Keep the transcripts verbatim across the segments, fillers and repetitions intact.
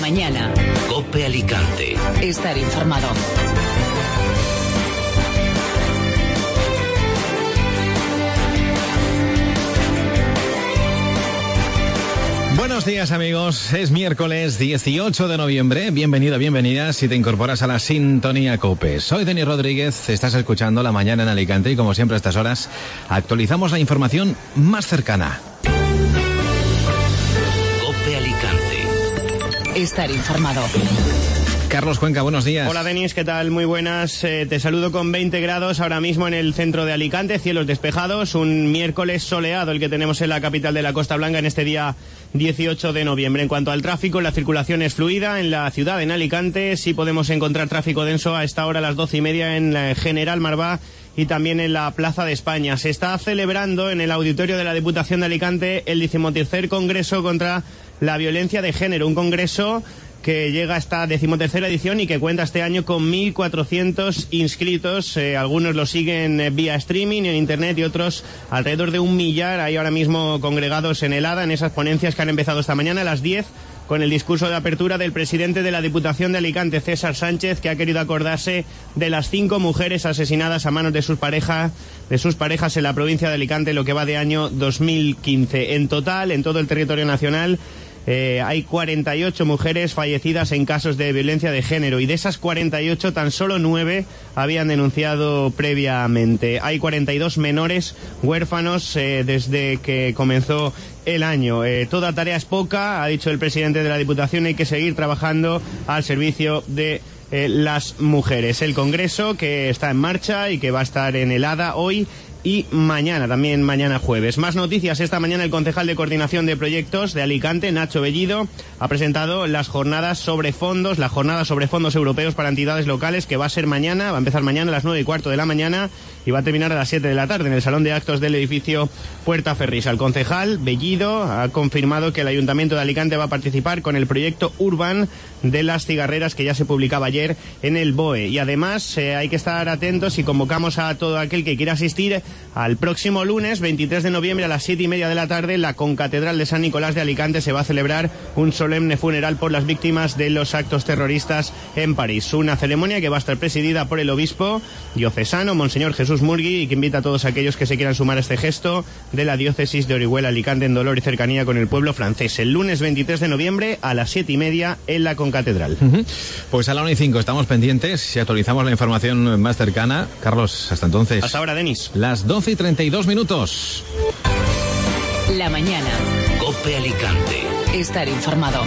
mañana. COPE Alicante. Estar informado. Buenos días, amigos. Es miércoles dieciocho de noviembre. Bienvenido, bienvenida si te incorporas a la sintonía COPE. Soy Denis Rodríguez, estás escuchando La Mañana en Alicante y como siempre a estas horas actualizamos la información más cercana. COPE Alicante. Estar informado. Carlos Cuenca, buenos días. Hola Denis, ¿qué tal? Muy buenas. Eh, te saludo con veinte grados ahora mismo en el centro de Alicante, cielos despejados, un miércoles soleado el que tenemos en la capital de la Costa Blanca en este día dieciocho de noviembre. En cuanto al tráfico, la circulación es fluida en la ciudad, en Alicante. Sí podemos encontrar tráfico denso a esta hora a las doce y media en la General Marvá y también en la Plaza de España. Se está celebrando en el auditorio de la Diputación de Alicante el decimotercer Congreso contra la Violencia de Género, un congreso que llega a esta decimotercera edición y que cuenta este año con mil cuatrocientos inscritos. Eh, algunos lo siguen eh, vía streaming en internet y otros alrededor de un millar hay ahora mismo congregados en el Hada, en esas ponencias que han empezado esta mañana a las diez con el discurso de apertura del presidente de la Diputación de Alicante, César Sánchez, que ha querido acordarse de las cinco mujeres asesinadas a manos de sus parejas, de sus parejas en la provincia de Alicante, lo que va de año dos mil quince. En total, en todo el territorio nacional, Eh, hay cuarenta y ocho mujeres fallecidas en casos de violencia de género y de esas cuarenta y ocho tan solo nueve habían denunciado previamente. Hay cuarenta y dos menores huérfanos eh, desde que comenzó el año. Eh, toda tarea es poca, ha dicho el presidente de la Diputación, hay que seguir trabajando al servicio de eh, las mujeres. El Congreso que está en marcha y que va a estar en el Hada hoy y mañana, también mañana jueves. Más noticias. Esta mañana el concejal de Coordinación de Proyectos de Alicante, Nacho Bellido, ha presentado las jornadas sobre fondos, la jornada sobre fondos europeos para entidades locales, que va a ser mañana, va a empezar mañana a las nueve y cuarto de la mañana y va a terminar a las siete de la tarde en el Salón de Actos del edificio Puerta Ferrisa. El concejal Bellido ha confirmado que el Ayuntamiento de Alicante va a participar con el proyecto Urban de las cigarreras que ya se publicaba ayer en el B O E. Y además eh, hay que estar atentos y convocamos a todo aquel que quiera asistir al próximo lunes veintitrés de noviembre a las siete y media de la tarde. En la Concatedral de San Nicolás de Alicante se va a celebrar un solemne funeral por las víctimas de los actos terroristas en París. Una ceremonia que va a estar presidida por el obispo diocesano, Monseñor Jesús Murgui, y que invita a todos aquellos que se quieran sumar a este gesto de la diócesis de Orihuela, Alicante, en dolor y cercanía con el pueblo francés. El lunes veintitrés de noviembre a las siete y media en la Concatedral. Uh-huh. Pues a la una y cinco estamos pendientes si actualizamos la información más cercana. Carlos, hasta entonces. Hasta ahora, Denis. Las doce y treinta y dos minutos. La mañana. COPE Alicante. Estar informado.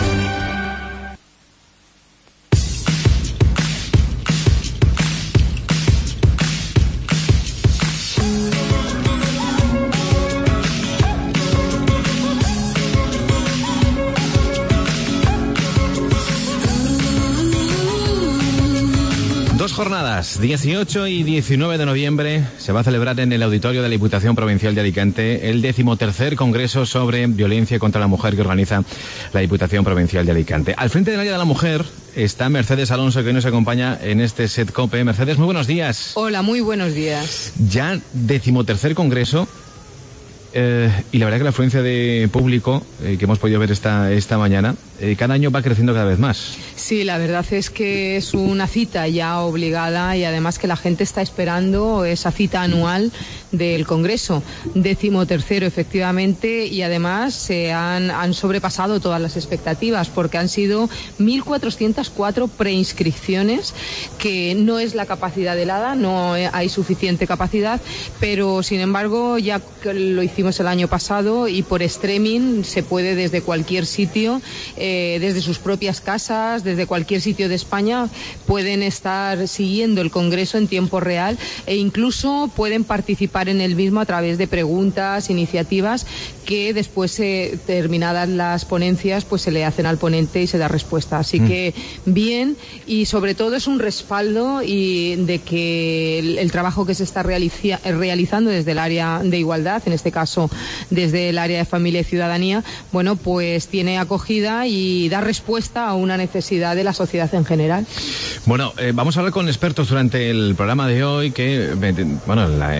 Dos jornadas, dieciocho y diecinueve de noviembre, se va a celebrar en el auditorio de la Diputación Provincial de Alicante el decimotercer Congreso sobre Violencia contra la Mujer que organiza la Diputación Provincial de Alicante. Al frente del área de la mujer está Mercedes Alonso, que hoy nos acompaña en este set COPE. Mercedes, muy buenos días. Hola, muy buenos días. Ya decimotercer Congreso. Eh, y la verdad que la afluencia de público eh, que hemos podido ver esta, esta mañana, eh, cada año va creciendo cada vez más. Sí, la verdad es que es una cita ya obligada y además que la gente está esperando esa cita anual del Congreso. Décimo tercero, efectivamente, y además se han, han sobrepasado todas las expectativas porque han sido mil cuatrocientas cuatro preinscripciones, que no es la capacidad del Hada, no hay suficiente capacidad, pero sin embargo ya lo hicimos el año pasado y por streaming se puede desde cualquier sitio, eh, desde sus propias casas, desde cualquier sitio de España, pueden estar siguiendo el Congreso en tiempo real e incluso pueden participar en el mismo a través de preguntas, iniciativas que después, eh, terminadas las ponencias, pues se le hacen al ponente y se da respuesta. Así mm. que bien, y sobre todo es un respaldo y de que el, el trabajo que se está realiza, realizando desde el área de igualdad, en este caso desde el área de familia y ciudadanía, bueno, pues tiene acogida y da respuesta a una necesidad de la sociedad en general. Bueno, eh, vamos a hablar con expertos durante el programa de hoy que, bueno, en la, en, en la jornada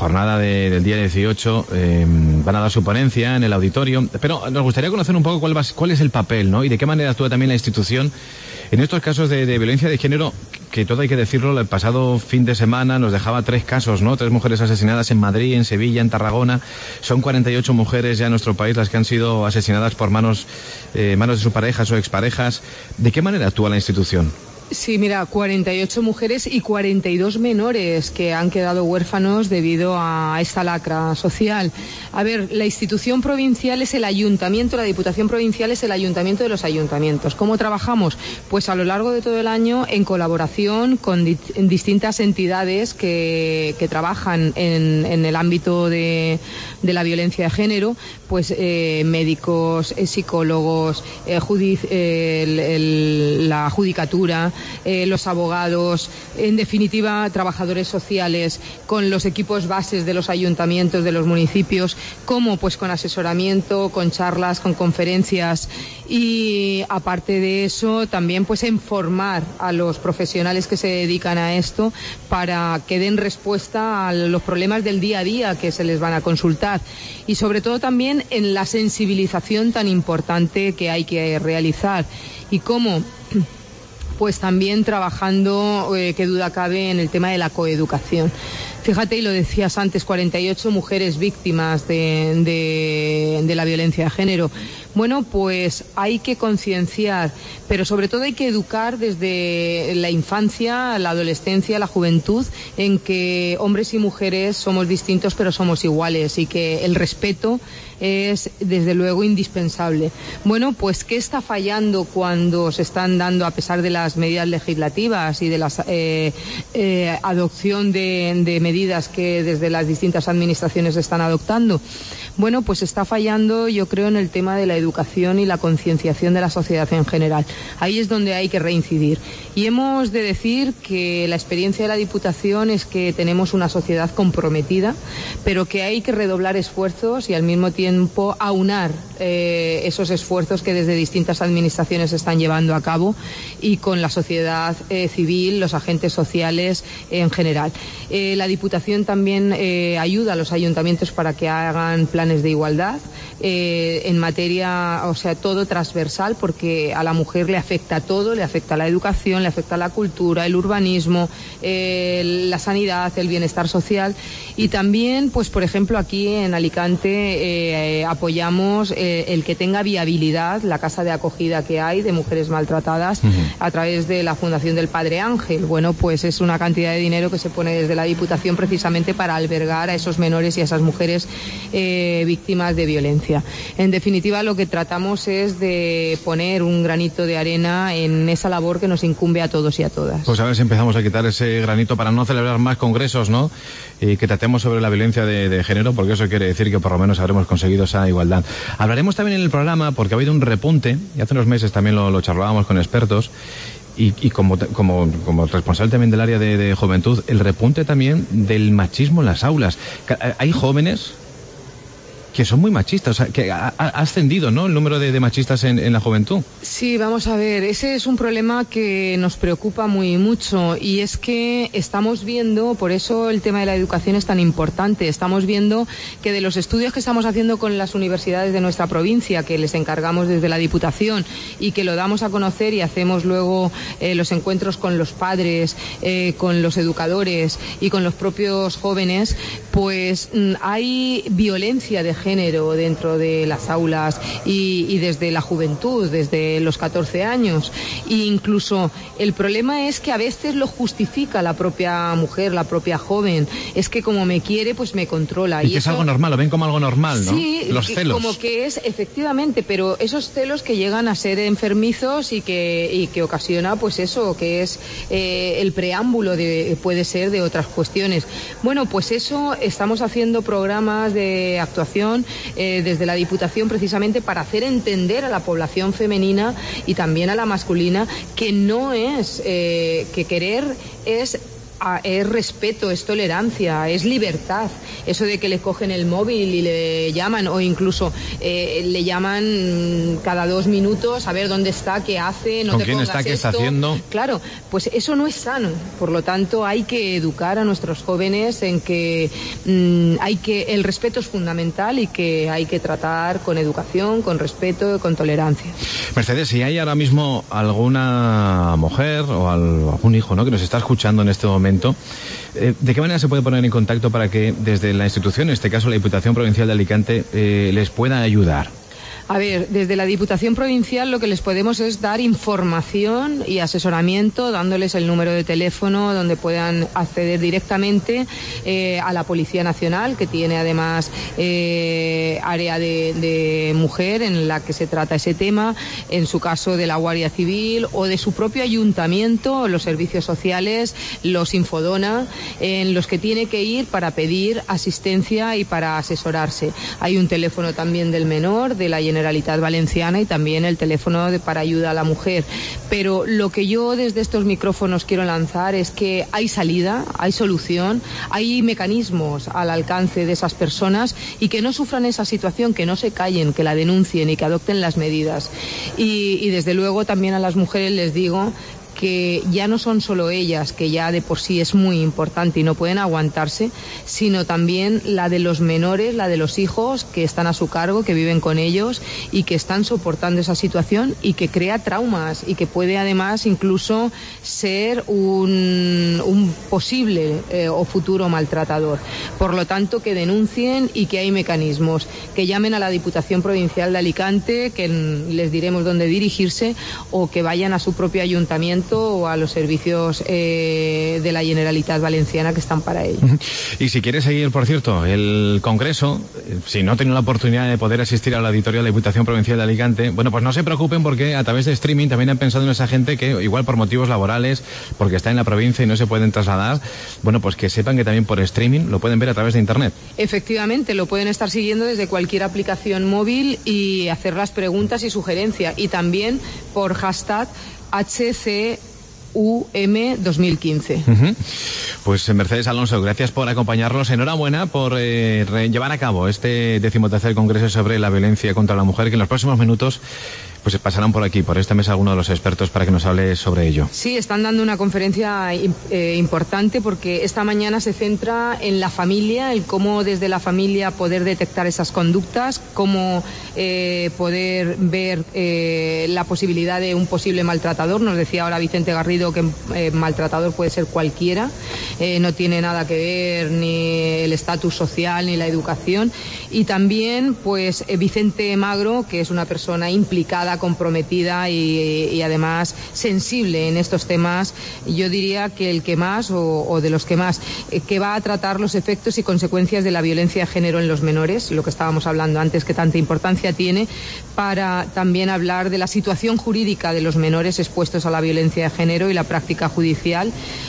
jornada de, del día dieciocho eh, van a dar su ponencia en el auditorio, pero nos gustaría conocer un poco cuál, va, cuál es el papel, ¿no? Y de qué manera actúa también la institución en estos casos de, de violencia de género, que todo hay que decirlo, el pasado fin de semana nos dejaba tres casos, ¿no? Tres mujeres asesinadas en Madrid, en Sevilla, en Tarragona. Son cuarenta y ocho mujeres ya en nuestro país las que han sido asesinadas por manos, eh, manos de sus parejas o exparejas. ¿De qué manera actúa la institución? Sí, mira, cuarenta y ocho mujeres y cuarenta y dos menores que han quedado huérfanos debido a esta lacra social. A ver, la institución provincial es el ayuntamiento, la Diputación Provincial es el ayuntamiento de los ayuntamientos. ¿Cómo trabajamos? Pues a lo largo de todo el año en colaboración con di en distintas entidades que, que trabajan en, en el ámbito de, de la violencia de género, pues eh, médicos, eh, psicólogos, eh, judic eh, el, el, la judicatura, Eh, los abogados, en definitiva trabajadores sociales, con los equipos bases de los ayuntamientos, de los municipios, como pues con asesoramiento, con charlas, con conferencias, y aparte de eso también pues en formar a los profesionales que se dedican a esto para que den respuesta a los problemas del día a día que se les van a consultar, y sobre todo también en la sensibilización tan importante que hay que realizar. Y cómo pues también trabajando, eh, qué duda cabe, en el tema de la coeducación. Fíjate, y lo decías antes, cuarenta y ocho mujeres víctimas de, de, de la violencia de género. Bueno, pues hay que concienciar, pero sobre todo hay que educar desde la infancia, la adolescencia, la juventud, en que hombres y mujeres somos distintos pero somos iguales, y que el respeto es desde luego indispensable. Bueno, pues ¿qué está fallando cuando se están dando, a pesar de las medidas legislativas y de la eh, eh, adopción de, de medidas que desde las distintas administraciones están adoptando? Bueno, pues está fallando, yo creo, en el tema de la educación y la concienciación de la sociedad en general. Ahí es donde hay que reincidir. Y hemos de decir que la experiencia de la Diputación es que tenemos una sociedad comprometida, pero que hay que redoblar esfuerzos y al mismo tiempo aunar eh, esos esfuerzos que desde distintas administraciones se están llevando a cabo, y con la sociedad eh, civil, los agentes sociales eh, en general. Eh, la Diputación también eh, ayuda a los ayuntamientos para que hagan planes de igualdad eh, en materia, o sea, todo transversal, porque a la mujer le afecta todo, le afecta la educación, le afecta la cultura, el urbanismo, eh, la sanidad, el bienestar social. Y también, pues por ejemplo, aquí en Alicante eh, apoyamos eh, el que tenga viabilidad la casa de acogida que hay de mujeres maltratadas uh-huh. a través de la Fundación del Padre Ángel. Bueno, pues es una cantidad de dinero que se pone desde la Diputación precisamente para albergar a esos menores y a esas mujeres eh, víctimas de violencia. En definitiva, lo que tratamos es de poner un granito de arena en esa labor que nos incumbe a todos y a todas. Pues a ver si empezamos a quitar ese granito para no celebrar más congresos, ¿no? Y que tratemos sobre la violencia de, de género, porque eso quiere decir que por lo menos habremos conseguido esa igualdad. Hablaremos también en el programa, porque ha habido un repunte, y hace unos meses también lo, lo charlábamos con expertos, y, y como, como, como responsable también del área de, de juventud, el repunte también del machismo en las aulas. Hay jóvenes que son muy machistas, o sea, que ha, ha ascendido, ¿no?, el número de, de machistas en, en la juventud. Sí, vamos a ver, ese es un problema que nos preocupa muy mucho, y es que estamos viendo, por eso el tema de la educación es tan importante, estamos viendo que de los estudios que estamos haciendo con las universidades de nuestra provincia, que les encargamos desde la Diputación y que lo damos a conocer y hacemos luego eh, los encuentros con los padres, eh, con los educadores y con los propios jóvenes, pues mm, hay violencia de género género dentro de las aulas y, y desde la juventud, desde los catorce años. E incluso el problema es que a veces lo justifica la propia mujer, la propia joven. Es que como me quiere, pues me controla. Y, y que eso, es algo normal, lo ven como algo normal, ¿no? Sí, los celos. Como que es, efectivamente, pero esos celos que llegan a ser enfermizos y que, y que ocasiona, pues eso, que es eh, el preámbulo de, puede ser de otras cuestiones. Bueno, pues eso, estamos haciendo programas de actuación Eh, desde la Diputación precisamente para hacer entender a la población femenina y también a la masculina que no es, eh, que querer es a, es respeto, es tolerancia, es libertad. Eso de que le cogen el móvil y le llaman, o incluso eh, le llaman cada dos minutos a ver dónde está, qué hace, no ¿Con te quién pongas está, qué esto. está haciendo? Claro, pues eso no es sano. Por lo tanto, hay que educar a nuestros jóvenes en que mmm, hay que el respeto es fundamental y que hay que tratar con educación, con respeto, con tolerancia. Mercedes, si hay ahora mismo alguna mujer o algún hijo, ¿no?, que nos está escuchando en este momento, eh, ¿de qué manera se puede poner en contacto para que desde la institución, en este caso la Diputación Provincial de Alicante, eh, les pueda ayudar? A ver, desde la Diputación Provincial lo que les podemos es dar información y asesoramiento, dándoles el número de teléfono donde puedan acceder directamente eh, a la Policía Nacional, que tiene además eh, área de, de mujer en la que se trata ese tema, en su caso de la Guardia Civil o de su propio ayuntamiento, los servicios sociales, los Infodona, en los que tiene que ir para pedir asistencia y para asesorarse. Hay un teléfono también del menor, de la Generalitat Valenciana, y también el teléfono de, para ayuda a la mujer. Pero lo que yo desde estos micrófonos quiero lanzar es que hay salida, hay solución, hay mecanismos al alcance de esas personas y que no sufran esa situación, que no se callen, que la denuncien y que adopten las medidas. Y, y desde luego también a las mujeres les digo que ya no son solo ellas, que ya de por sí es muy importante y no pueden aguantarse, sino también la de los menores, la de los hijos que están a su cargo, que viven con ellos y que están soportando esa situación y que crea traumas y que puede además incluso ser un, un posible eh, o futuro maltratador. Por lo tanto, que denuncien y que hay mecanismos, que llamen a la Diputación Provincial de Alicante, que les diremos dónde dirigirse, o que vayan a su propio ayuntamiento o a los servicios eh, de la Generalitat Valenciana que están para ello. Y si quiere seguir, por cierto, el Congreso, si no ha tenido la oportunidad de poder asistir al auditorio de la Diputación Provincial de Alicante, bueno, pues no se preocupen, porque a través de streaming también han pensado en esa gente que, igual por motivos laborales, porque está en la provincia y no se pueden trasladar, bueno, pues que sepan que también por streaming lo pueden ver a través de Internet. Efectivamente, lo pueden estar siguiendo desde cualquier aplicación móvil y hacer las preguntas y sugerencias, y también por hashtag H C U M dos mil quince. Uh-huh. Pues Mercedes Alonso, gracias por acompañarnos. Enhorabuena por eh, llevar a cabo este decimotercer Congreso sobre la violencia contra la mujer, que en los próximos minutos pues pasarán por aquí, por esta mesa, algunos de los expertos para que nos hable sobre ello. Sí, están dando una conferencia eh, importante, porque esta mañana se centra en la familia, el cómo desde la familia poder detectar esas conductas, cómo eh, poder ver eh, la posibilidad de un posible maltratador. Nos decía ahora Vicente Garrido que eh, maltratador puede ser cualquiera, eh, no tiene nada que ver ni el estatus social ni la educación. Y también pues eh, Vicente Magro, que es una persona implicada, comprometida y, y además sensible en estos temas, yo diría que el que más o, o de los que más, eh, que va a tratar los efectos y consecuencias de la violencia de género en los menores, lo que estábamos hablando antes, que tanta importancia tiene, para también hablar de la situación jurídica de los menores expuestos a la violencia de género y la práctica judicial.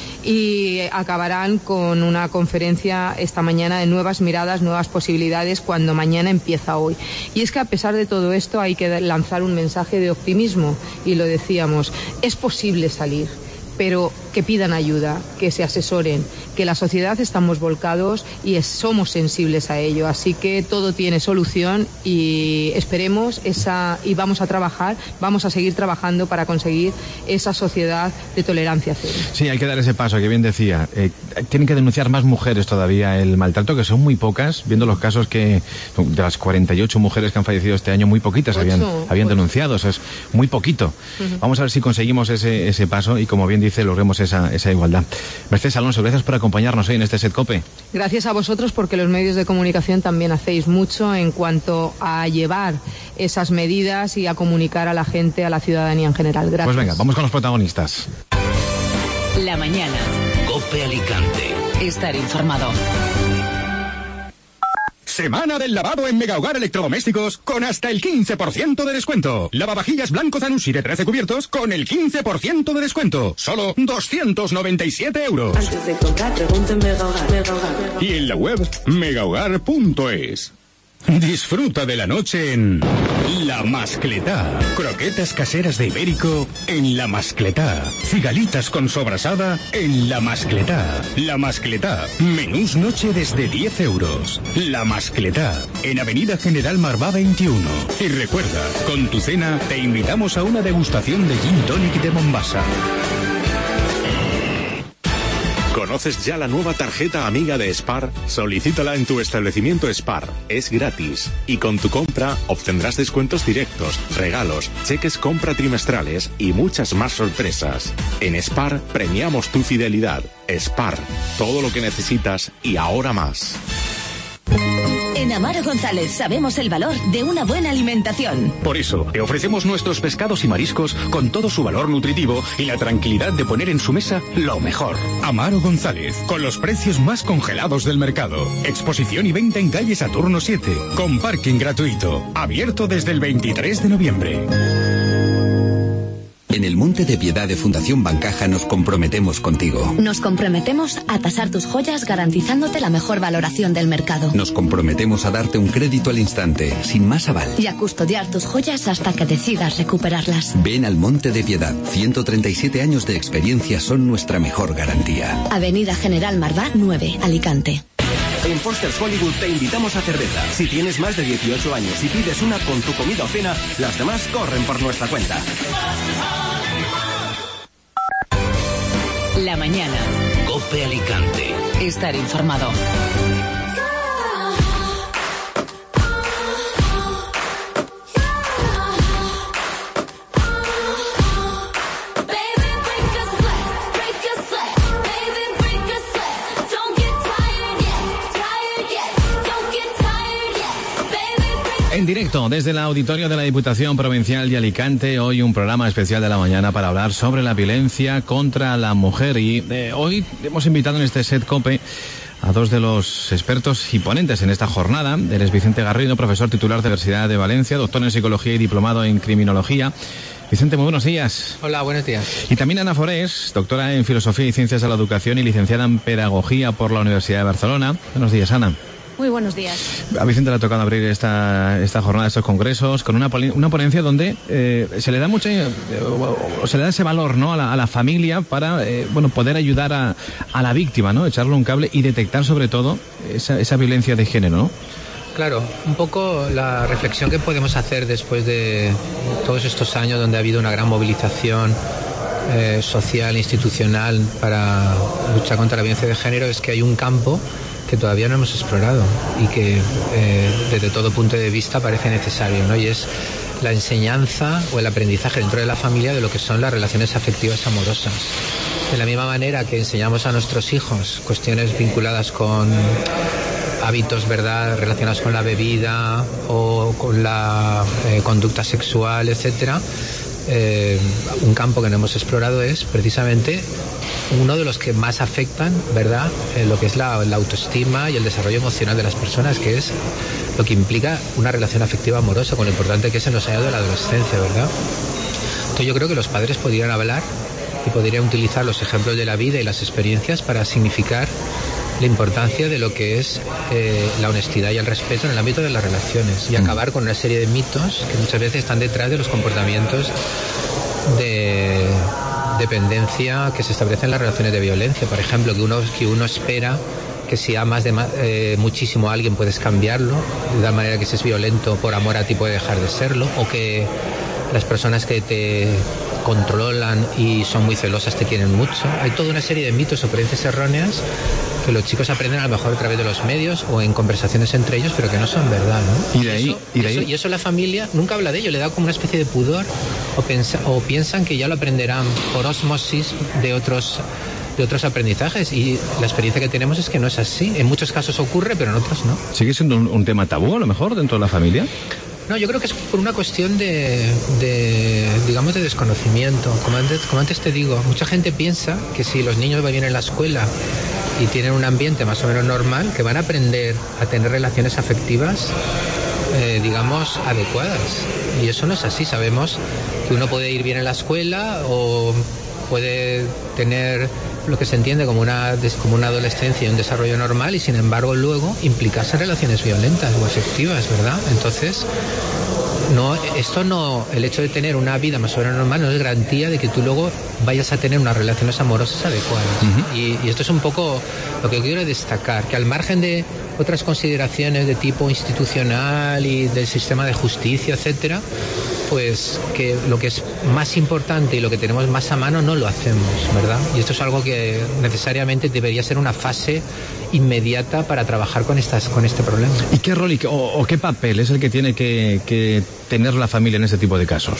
Y acabarán con una conferencia esta mañana de nuevas miradas, nuevas posibilidades, cuando mañana empieza hoy. Y es que a pesar de todo esto hay que lanzar un mensaje de optimismo, y lo decíamos, es posible salir, pero que pidan ayuda, que se asesoren, que la sociedad estamos volcados y es, somos sensibles a ello, así que todo tiene solución y esperemos esa, y vamos a trabajar, vamos a seguir trabajando para conseguir esa sociedad de tolerancia cero. Sí, hay que dar ese paso, que bien decía. Eh, tienen que denunciar más mujeres todavía el maltrato, que son muy pocas, viendo los casos que de las cuarenta y ocho mujeres que han fallecido este año, muy poquitas habían, habían denunciado, o sea, es muy poquito. Uh-huh. Vamos a ver si conseguimos ese, ese paso y, como bien dice, logremos esa, esa igualdad. Mercedes Alonso, gracias por acompañarnos hoy en este SETCOPE. Gracias a vosotros, porque los medios de comunicación también hacéis mucho en cuanto a llevar esas medidas y a comunicar a la gente, a la ciudadanía en general. Gracias. Pues venga, vamos con los protagonistas. La mañana. COPE Alicante. Estar informado. Semana del lavado en Mega Hogar Electrodomésticos con hasta el quince por ciento de descuento. Lavavajillas blanco Zanussi de trece cubiertos con el quince por ciento de descuento. Solo doscientos noventa y siete euros. Antes de comprar, pregunta en Mega Hogar. Mega Hogar. Y en la web megahogar punto es. Disfruta de la noche en La Mascletá. Croquetas caseras de Ibérico en La Mascletá. Cigalitas con sobrasada en La Mascletá. La Mascletá. Menús noche desde diez euros. La Mascletá. En Avenida General Marvá veintiuno. Y recuerda, con tu cena te invitamos a una degustación de Gin Tonic de Mombasa. ¿Conoces ya la nueva tarjeta amiga de Spar? Solicítala en tu establecimiento Spar. Es gratis. Y con tu compra obtendrás descuentos directos, regalos, cheques compra trimestrales y muchas más sorpresas. En Spar premiamos tu fidelidad. Spar. Todo lo que necesitas y ahora más. En Amaro González sabemos el valor de una buena alimentación. Por eso, te ofrecemos nuestros pescados y mariscos con todo su valor nutritivo y la tranquilidad de poner en su mesa lo mejor. Amaro González, con los precios más congelados del mercado. Exposición y venta en calle Saturno siete, con parking gratuito. Abierto desde el veintitrés de noviembre. En el Monte de Piedad de Fundación Bancaja nos comprometemos contigo. Nos comprometemos a tasar tus joyas garantizándote la mejor valoración del mercado. Nos comprometemos a darte un crédito al instante, sin más aval. Y a custodiar tus joyas hasta que decidas recuperarlas. Ven al Monte de Piedad. ciento treinta y siete años de experiencia son nuestra mejor garantía. Avenida General Marvá nueve, Alicante. En Foster's Hollywood te invitamos a cerveza. Si tienes más de dieciocho años y pides una con tu comida o cena, las demás corren por nuestra cuenta. La mañana. COPE Alicante. Estar informado. En directo desde el auditorio de la Diputación Provincial de Alicante, hoy un programa especial de la mañana para hablar sobre la violencia contra la mujer. Y eh, hoy hemos invitado en este set COPE a dos de los expertos y ponentes en esta jornada. Él es Vicente Garrido, profesor titular de la Universidad de Valencia, doctor en Psicología y diplomado en Criminología. Vicente, muy buenos días. Hola, buenos días. Y también Ana Forés, doctora en Filosofía y Ciencias de la Educación y licenciada en Pedagogía por la Universidad de Barcelona. Buenos días, Ana. Muy buenos días. A Vicente le ha tocado abrir esta esta jornada, estos congresos, con una una ponencia donde eh, se le da mucha, eh, o se le da ese valor, ¿no?, a la, a la familia para, eh, bueno, poder ayudar a, a la víctima, ¿no?, echarle un cable y detectar sobre todo esa, esa violencia de género, ¿no? Claro, un poco la reflexión que podemos hacer después de todos estos años donde ha habido una gran movilización eh, social, institucional para luchar contra la violencia de género es que hay un campo que todavía no hemos explorado y que eh, desde todo punto de vista parece necesario, ¿no? Y es la enseñanza o el aprendizaje dentro de la familia de lo que son las relaciones afectivas amorosas. De la misma manera que enseñamos a nuestros hijos cuestiones vinculadas con hábitos, ¿verdad?, relacionados con la bebida o con la eh, conducta sexual, etcétera. Eh, un campo que no hemos explorado es precisamente uno de los que más afectan, ¿verdad?, eh, lo que es la, la autoestima y el desarrollo emocional de las personas, que es lo que implica una relación afectiva amorosa, con lo importante que es en los años de la adolescencia, ¿verdad? Entonces yo creo que los padres podrían hablar y podrían utilizar los ejemplos de la vida y las experiencias para significar la importancia de lo que es eh, la honestidad y el respeto en el ámbito de las relaciones y acabar con una serie de mitos que muchas veces están detrás de los comportamientos de dependencia que se establecen en las relaciones de violencia. Por ejemplo, que uno, que uno espera que si amas de, eh, muchísimo a alguien puedes cambiarlo, de tal manera que si es violento por amor a ti puede dejar de serlo, o que las personas que te controlan y son muy celosas te quieren mucho. Hay toda una serie de mitos o creencias erróneas que los chicos aprenden a lo mejor a través de los medios o en conversaciones entre ellos, pero que no son verdad, ¿no? Y de ahí, eso, y, de eso, ahí... y eso la familia nunca habla de ello, le da como una especie de pudor o, pensa, o piensan que ya lo aprenderán por osmosis de otros de otros aprendizajes, y la experiencia que tenemos es que no es así. En muchos casos ocurre, pero en otros no. ¿Sigue siendo un, un tema tabú a lo mejor dentro de la familia? No, yo creo que es por una cuestión de, de digamos, de desconocimiento. Como antes, como antes te digo, mucha gente piensa que si los niños van bien en la escuela y tienen un ambiente más o menos normal, que van a aprender a tener relaciones afectivas, eh, digamos, adecuadas. Y eso no es así. Sabemos que uno puede ir bien en la escuela o puede tener lo que se entiende como una, como una adolescencia y un desarrollo normal y sin embargo luego implicarse en relaciones violentas o afectivas, ¿verdad? Entonces, no, esto no, el hecho de tener una vida más o menos normal no es garantía de que tú luego vayas a tener unas relaciones amorosas adecuadas. Uh-huh. y, y esto es un poco lo que quiero destacar, que al margen de otras consideraciones de tipo institucional y del sistema de justicia, etcétera, pues que lo que es más importante y lo que tenemos más a mano no lo hacemos, ¿verdad? Y esto es algo que necesariamente debería ser una fase inmediata para trabajar con estas con este problema. ¿Y qué rol y qué, o, o qué papel es el que tiene que, que tener la familia en este tipo de casos?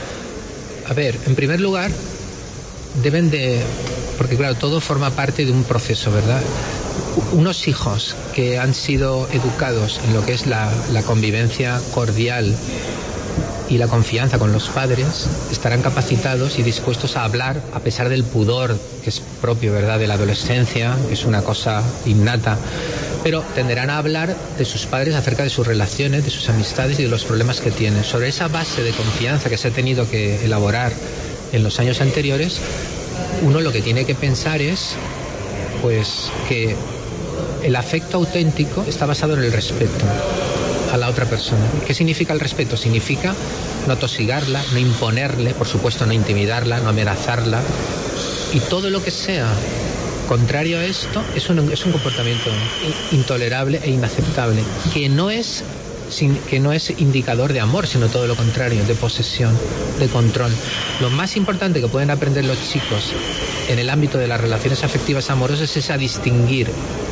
A ver, en primer lugar, deben de... Porque claro, todo forma parte de un proceso, ¿verdad? Unos hijos que han sido educados en lo que es la, la convivencia cordial y la confianza con los padres estarán capacitados y dispuestos a hablar a pesar del pudor que es propio, ¿verdad?, de la adolescencia, que es una cosa innata, pero tenderán a hablar de sus padres acerca de sus relaciones, de sus amistades y de los problemas que tienen. Sobre esa base de confianza que se ha tenido que elaborar en los años anteriores, uno lo que tiene que pensar es pues que el afecto auténtico está basado en el respeto a la otra persona. ¿Qué significa el respeto? Significa no tosigarla, no imponerle, por supuesto no intimidarla, no amenazarla, y todo lo que sea contrario a esto es un, es un comportamiento intolerable e inaceptable, que no es sin, que no es indicador de amor, sino todo lo contrario, de posesión, de control. Lo más importante que pueden aprender los chicos en el ámbito de las relaciones afectivas amorosas es a distinguir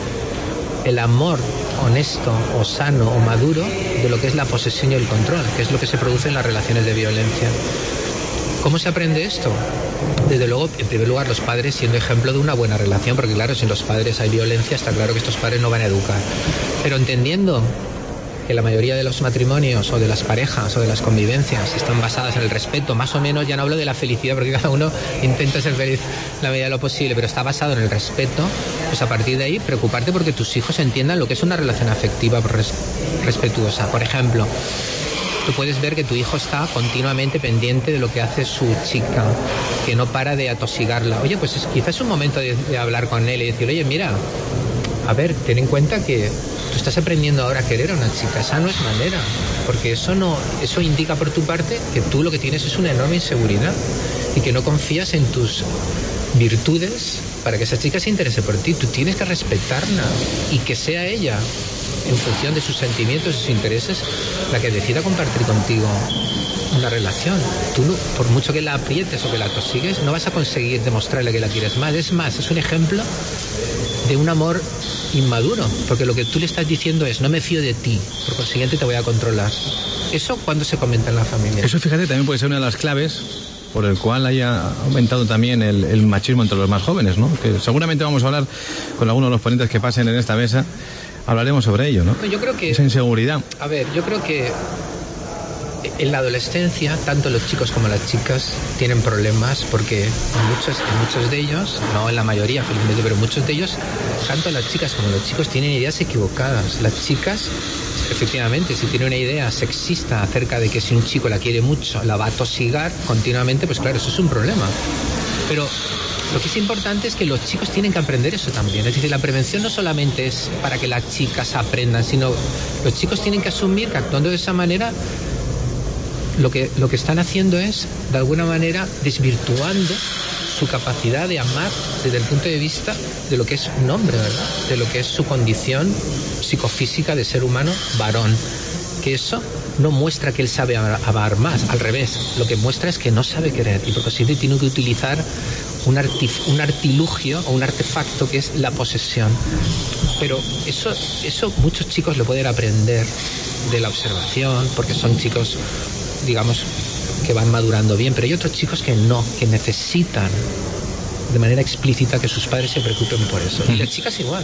el amor honesto o sano o maduro de lo que es la posesión y el control, que es lo que se produce en las relaciones de violencia. ¿Cómo se aprende esto? Desde luego, en primer lugar, los padres siendo ejemplo de una buena relación, porque claro, si en los padres hay violencia, está claro que estos padres no van a educar. Pero entendiendo que la mayoría de los matrimonios o de las parejas o de las convivencias están basadas en el respeto, más o menos, ya no hablo de la felicidad porque cada uno intenta ser feliz la medida de lo posible, pero está basado en el respeto, pues a partir de ahí preocuparte porque tus hijos entiendan lo que es una relación afectiva res- respetuosa. Por ejemplo, tú puedes ver que tu hijo está continuamente pendiente de lo que hace su chica, que no para de atosigarla. Oye, pues es, quizás es un momento de, de hablar con él y decir, oye, mira, a ver, ten en cuenta que tú estás aprendiendo ahora a querer a una chica. Esa no es manera, porque eso no, eso indica por tu parte que tú lo que tienes es una enorme inseguridad y que no confías en tus virtudes para que esa chica se interese por ti. Tú tienes que respetarla y que sea ella, en función de sus sentimientos y sus intereses, la que decida compartir contigo una relación. Tú, no, por mucho que la aprietes o que la tosigues, no vas a conseguir demostrarle que la quieres más. Es más, es un ejemplo de un amor inmaduro, porque lo que tú le estás diciendo es no me fío de ti, por consiguiente te voy a controlar. Eso cuando se comenta en la familia. Eso, fíjate, también puede ser una de las claves por el cual haya aumentado también el, el machismo entre los más jóvenes, ¿no? Que seguramente vamos a hablar con algunos de los ponentes que pasen en esta mesa, hablaremos sobre ello, ¿no? Yo creo que esa inseguridad. A ver, yo creo que en la adolescencia, tanto los chicos como las chicas tienen problemas porque en muchos, en muchos de ellos, no en la mayoría, felizmente, pero muchos de ellos, tanto las chicas como los chicos tienen ideas equivocadas. Las chicas, efectivamente, si tienen una idea sexista acerca de que si un chico la quiere mucho, la va a tosigar continuamente, pues claro, eso es un problema. Pero lo que es importante es que los chicos tienen que aprender eso también. Es decir, la prevención no solamente es para que las chicas aprendan, sino los chicos tienen que asumir que actuando de esa manera Lo que, lo que están haciendo es, de alguna manera, desvirtuando su capacidad de amar desde el punto de vista de lo que es un hombre, ¿verdad? De lo que es su condición psicofísica de ser humano varón. Que eso no muestra que él sabe amar más, al revés, lo que muestra es que no sabe querer y por consiguiente tiene que utilizar un, artif- un artilugio o un artefacto que es la posesión. Pero eso, eso muchos chicos lo pueden aprender de la observación, porque son chicos, digamos, que van madurando bien, pero hay otros chicos que no, que necesitan de manera explícita que sus padres se preocupen por eso. Y las chicas igual.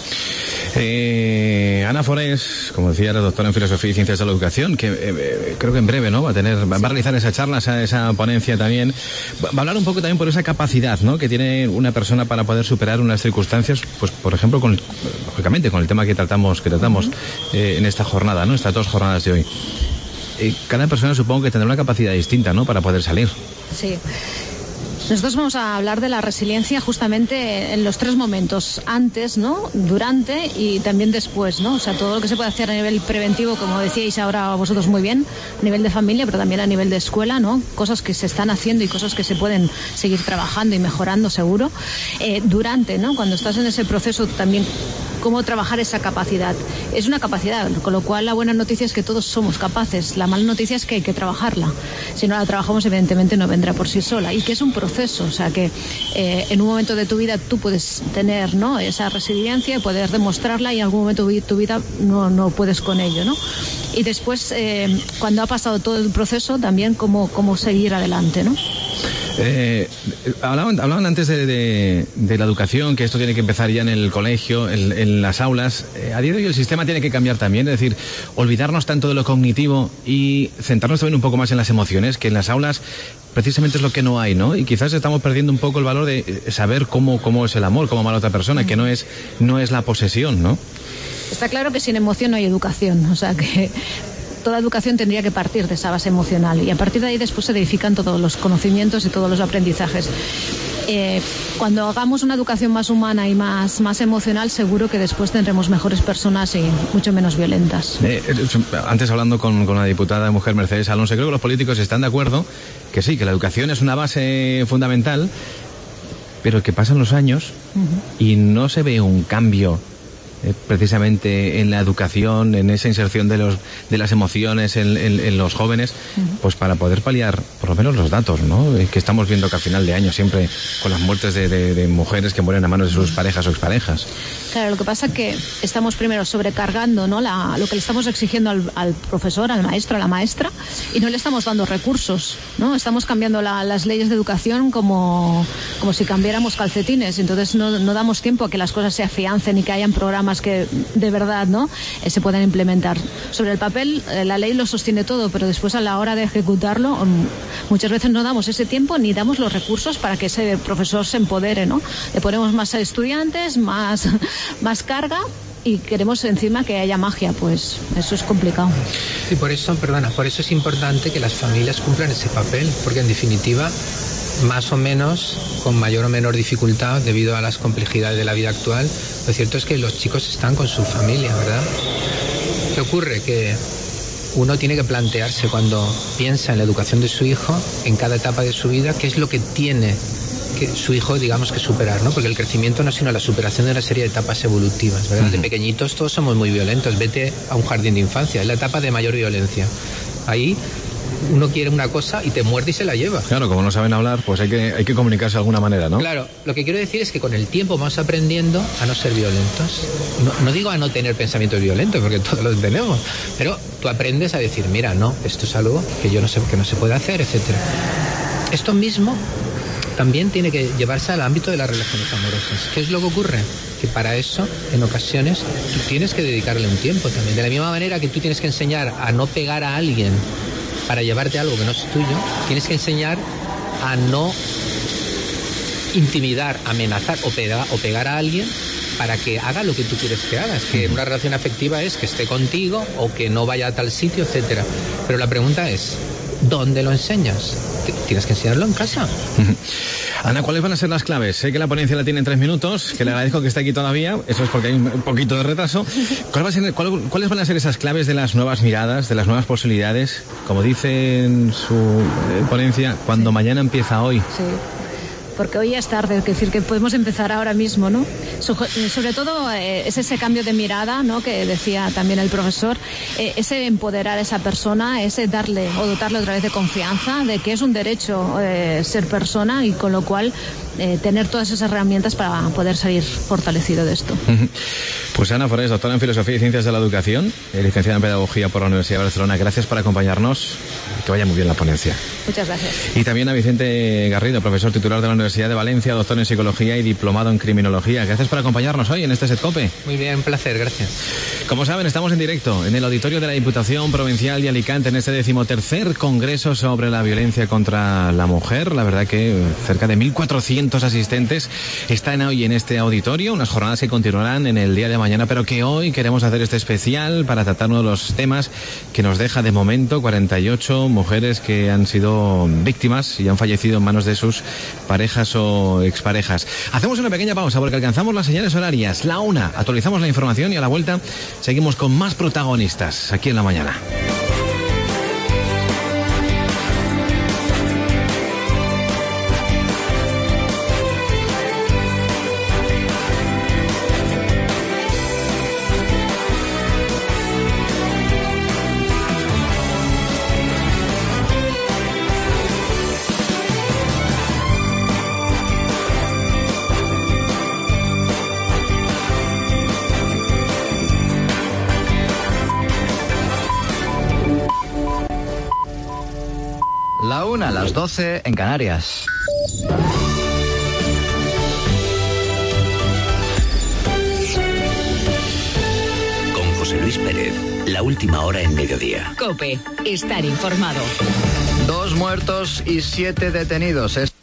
Eh, Ana Forés, como decía, era doctora en Filosofía y Ciencias de la Educación, que eh, creo que en breve, ¿no? Va a tener, va a realizar esa charla, esa, esa ponencia también. Va a hablar un poco también por esa capacidad, ¿no? Que tiene una persona para poder superar unas circunstancias, pues por ejemplo, con, lógicamente, con el tema que tratamos, que tratamos eh, en esta jornada, ¿no? Estas dos jornadas de hoy. Eh, cada persona supongo que tendrá una capacidad distinta, ¿no? Para poder salir. Sí. Nosotros vamos a hablar de la resiliencia justamente en los tres momentos, antes, ¿no?, durante y también después, ¿no? O sea, todo lo que se puede hacer a nivel preventivo, como decíais ahora vosotros muy bien, a nivel de familia, pero también a nivel de escuela, ¿no? Cosas que se están haciendo y cosas que se pueden seguir trabajando y mejorando, seguro. Eh, durante, ¿no?, cuando estás en ese proceso también, cómo trabajar esa capacidad. Es una capacidad, con lo cual la buena noticia es que todos somos capaces. La mala noticia es que hay que trabajarla. Si no la trabajamos, evidentemente no vendrá por sí sola. Y que es un proceso, o sea que eh, en un momento de tu vida tú puedes tener, ¿no?, esa resiliencia y poder demostrarla, y en algún momento de tu vida no, no puedes con ello, ¿no? Y después, eh, cuando ha pasado todo el proceso, también cómo, cómo seguir adelante, ¿no? Eh, hablaban, hablaban antes de, de, de la educación, que esto tiene que empezar ya en el colegio, en, en las aulas. Eh, a día de hoy el sistema tiene que cambiar también, es decir, olvidarnos tanto de lo cognitivo y centrarnos también un poco más en las emociones, que en las aulas precisamente es lo que no hay, ¿no? Y quizás estamos perdiendo un poco el valor de saber cómo, cómo es el amor, cómo ama a la otra persona, que no es, no es la posesión, ¿no? Está claro que sin emoción no hay educación, o sea que toda educación tendría que partir de esa base emocional, y a partir de ahí después se edifican todos los conocimientos y todos los aprendizajes. Eh, cuando hagamos una educación más humana y más, más emocional, seguro que después tendremos mejores personas y mucho menos violentas. Eh, antes hablando con, con la diputada de mujer Mercedes Alonso, creo que los políticos están de acuerdo que sí, que la educación es una base fundamental, pero que pasan los años uh-huh. y no se ve un cambio eh, precisamente en la educación, en esa inserción de los de las emociones en, en, en los jóvenes, uh-huh. pues para poder paliar por lo menos los datos, ¿no? Eh, que estamos viendo que al final de año siempre con las muertes de, de, de mujeres que mueren a manos de sus parejas o exparejas. Claro, lo que pasa es que estamos primero sobrecargando, ¿no?, la, lo que le estamos exigiendo al, al profesor, al maestro, a la maestra, y no le estamos dando recursos, ¿no? Estamos cambiando la, las leyes de educación como, como si cambiáramos calcetines, entonces no, no damos tiempo a que las cosas se afiancen y que hayan programas que de verdad, ¿no?, eh, se puedan implementar. Sobre el papel, eh, la ley lo sostiene todo, pero después a la hora de ejecutarlo, um, muchas veces no damos ese tiempo ni damos los recursos para que ese profesor se empodere, ¿no? Le ponemos más estudiantes, más... más carga, y queremos encima que haya magia, pues eso es complicado. Y por eso, perdona, por eso es importante que las familias cumplan ese papel, porque en definitiva, más o menos, con mayor o menor dificultad, debido a las complejidades de la vida actual, lo cierto es que los chicos están con su familia, ¿verdad? ¿Qué ocurre? Que uno tiene que plantearse, cuando piensa en la educación de su hijo, en cada etapa de su vida, qué es lo que tiene que su hijo, digamos, que superar, ¿no? Porque el crecimiento no es sino la superación de una serie de etapas evolutivas, ¿verdad? Uh-huh. De pequeñitos todos somos muy violentos. Vete a un jardín de infancia, es la etapa de mayor violencia. Ahí uno quiere una cosa y te muerde y se la lleva. Claro, como no saben hablar, pues hay que, hay que comunicarse de alguna manera, ¿no? Claro, lo que quiero decir es que con el tiempo vamos aprendiendo a no ser violentos. No, no digo a no tener pensamientos violentos, porque todos los tenemos, pero tú aprendes a decir, mira, no, esto es algo que yo no sé, que no se puede hacer, etcétera. Esto mismo también tiene que llevarse al ámbito de las relaciones amorosas. ¿Qué es lo que ocurre? Que para eso, en ocasiones, tú tienes que dedicarle un tiempo también. De la misma manera que tú tienes que enseñar a no pegar a alguien para llevarte algo que no es tuyo, tienes que enseñar a no intimidar, amenazar o pegar, o pegar a alguien para que haga lo que tú quieres que haga. Es que una relación afectiva es que esté contigo o que no vaya a tal sitio, etcétera. Pero la pregunta es, ¿dónde lo enseñas? Tienes que enseñarlo en casa. Ana, ¿cuáles van a ser las claves? Sé que la ponencia la tiene en tres minutos, que le agradezco que esté aquí todavía, eso es porque hay un poquito de retraso. ¿Cuál va a ser, cuál, ¿Cuáles van a ser esas claves de las nuevas miradas, de las nuevas posibilidades? Como dice en su eh, ponencia, cuando sí. mañana empieza hoy. Sí. Porque hoy ya es tarde, es decir, que podemos empezar ahora mismo, ¿no? So, sobre todo eh, es ese cambio de mirada, ¿no?, que decía también el profesor, eh, ese empoderar a esa persona, ese darle o dotarle otra vez de confianza, de que es un derecho eh, ser persona, y con lo cual eh, tener todas esas herramientas para poder salir fortalecido de esto. Pues Ana Forés, doctora en Filosofía y Ciencias de la Educación, eh, licenciada en Pedagogía por la Universidad de Barcelona, gracias por acompañarnos, que vaya muy bien la ponencia. Muchas gracias. Y también a Vicente Garrido, profesor titular de la Universidad de Valencia, doctor en Psicología y diplomado en Criminología. Gracias por acompañarnos hoy en este SETCOPE. Muy bien, un placer, gracias. Como saben, estamos en directo en el auditorio de la Diputación Provincial de Alicante en este decimotercer Congreso sobre la Violencia contra la Mujer. La verdad que cerca de mil cuatrocientos asistentes están hoy en este auditorio, unas jornadas que continuarán en el día de mañana, pero que hoy queremos hacer este especial para tratar uno de los temas que nos deja de momento cuarenta y ocho mujeres que han sido sido víctimas y han fallecido en manos de sus parejas o exparejas. Hacemos una pequeña pausa porque alcanzamos las señales horarias. La una, actualizamos la información y a la vuelta seguimos con más protagonistas aquí en La Mañana. La una, las doce en Canarias. Con José Luis Pérez, la última hora en mediodía. COPE, estar informado. Dos muertos y siete detenidos. Es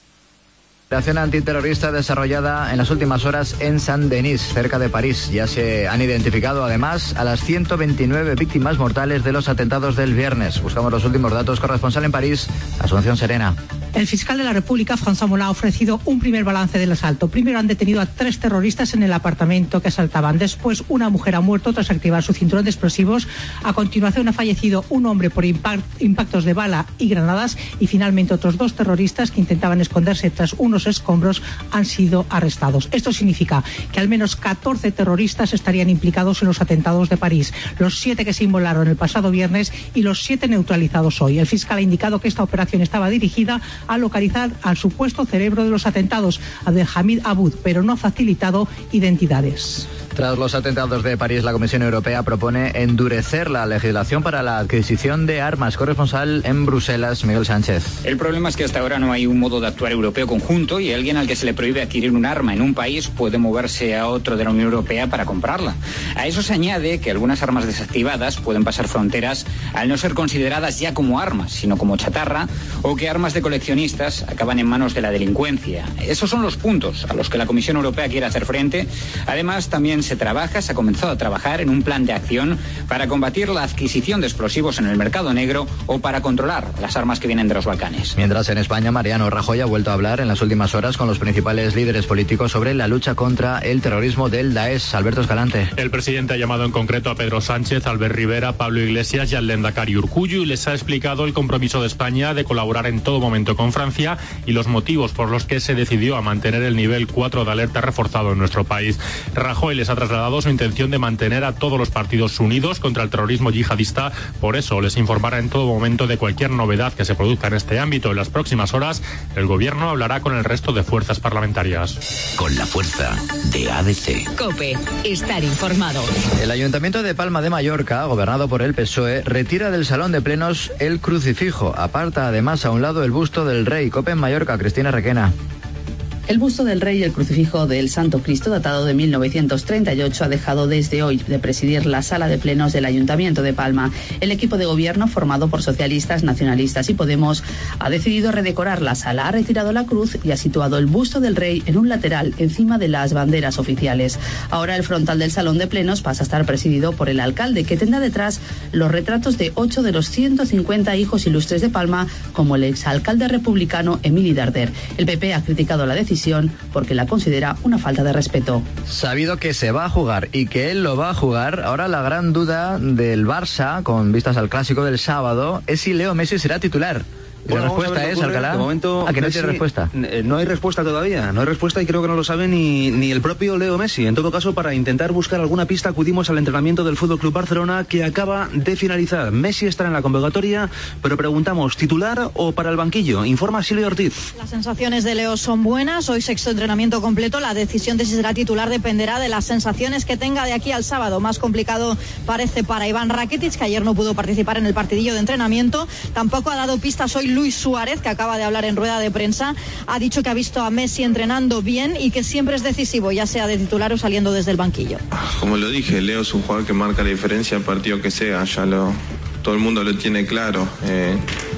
la operación antiterrorista desarrollada en las últimas horas en Saint-Denis, cerca de París. Ya se han identificado además a las ciento veintinueve víctimas mortales de los atentados del viernes. Buscamos los últimos datos. Corresponsal en París, Asunción Serena. El fiscal de la República, François Molin, ha ofrecido un primer balance del asalto. Primero han detenido a tres terroristas en el apartamento que asaltaban. Después, una mujer ha muerto tras activar su cinturón de explosivos. A continuación, ha fallecido un hombre por impact, impactos de bala y granadas. Y finalmente, otros dos terroristas que intentaban esconderse tras unos escombros han sido arrestados. Esto significa que al menos catorce terroristas estarían implicados en los atentados de París. Los siete que se inmolaron el pasado viernes y los siete neutralizados hoy. El fiscal ha indicado que esta operación estaba dirigida a localizar al supuesto cerebro de los atentados, Abdelhamid Aboud, pero no ha facilitado identidades. Tras los atentados de París, la Comisión Europea propone endurecer la legislación para la adquisición de armas. Corresponsal en Bruselas, Miguel Sánchez. El problema es que hasta ahora no hay un modo de actuar europeo conjunto y alguien al que se le prohíbe adquirir un arma en un país puede moverse a otro de la Unión Europea para comprarla. A eso se añade que algunas armas desactivadas pueden pasar fronteras al no ser consideradas ya como armas, sino como chatarra, o que armas de coleccionistas acaban en manos de la delincuencia. Esos son los puntos a los que la Comisión Europea quiere hacer frente. Además, también se trabaja, se ha comenzado a trabajar en un plan de acción para combatir la adquisición de explosivos en el mercado negro o para controlar las armas que vienen de los Balcanes. Mientras en España, Mariano Rajoy ha vuelto a hablar en las últimas horas con los principales líderes políticos sobre la lucha contra el terrorismo del Daesh. Alberto Escalante. El presidente ha llamado en concreto a Pedro Sánchez, Albert Rivera, Pablo Iglesias y al Lehendakari Urkullu y les ha explicado el compromiso de España de colaborar en todo momento con Francia y los motivos por los que se decidió a mantener el nivel cuatro de alerta reforzado en nuestro país. Rajoy les ha trasladado su intención de mantener a todos los partidos unidos contra el terrorismo yihadista. Por eso les informará en todo momento de cualquier novedad que se produzca en este ámbito. En las próximas horas, el Gobierno hablará con el resto de fuerzas parlamentarias. Con la fuerza de A B C. COPE, estar informado. El Ayuntamiento de Palma de Mallorca, gobernado por el P S O E, retira del Salón de Plenos el crucifijo. Aparta además a un lado el busto del rey. COPE en Mallorca, Cristina Requena. El busto del rey y el crucifijo del Santo Cristo, datado de mil novecientos treinta y ocho, ha dejado desde hoy de presidir la sala de plenos del Ayuntamiento de Palma. El equipo de gobierno, formado por socialistas, nacionalistas y Podemos, ha decidido redecorar la sala, ha retirado la cruz y ha situado el busto del rey en un lateral encima de las banderas oficiales. Ahora el frontal del salón de plenos pasa a estar presidido por el alcalde, que tendrá detrás los retratos de ocho de los ciento cincuenta hijos ilustres de Palma, como el exalcalde republicano Emili Darder. El P P ha criticado la decisión porque la considera una falta de respeto. Sabido que se va a jugar y que él lo va a jugar, ahora la gran duda del Barça, con vistas al clásico del sábado, es si Leo Messi será titular. Bueno, la respuesta es, Alcalá, de momento, ¿a que no Messi, tiene respuesta? No hay respuesta todavía, no hay respuesta y creo que no lo sabe ni, ni el propio Leo Messi. En todo caso, para intentar buscar alguna pista, acudimos al entrenamiento del F C Barcelona, que acaba de finalizar. Messi estará en la convocatoria, pero preguntamos, ¿titular o para el banquillo? Informa Silvia Ortiz. Las sensaciones de Leo son buenas, hoy sexto entrenamiento completo, la decisión de si será titular dependerá de las sensaciones que tenga de aquí al sábado. Más complicado parece para Iván Rakitic, que ayer no pudo participar en el partidillo de entrenamiento. Tampoco ha dado pistas hoy Luis Suárez, que acaba de hablar en rueda de prensa. Ha dicho que ha visto a Messi entrenando bien y que siempre es decisivo, ya sea de titular o saliendo desde el banquillo. Como lo dije, Leo es un jugador que marca la diferencia al partido que sea, ya lo, todo el mundo lo tiene claro. Eh,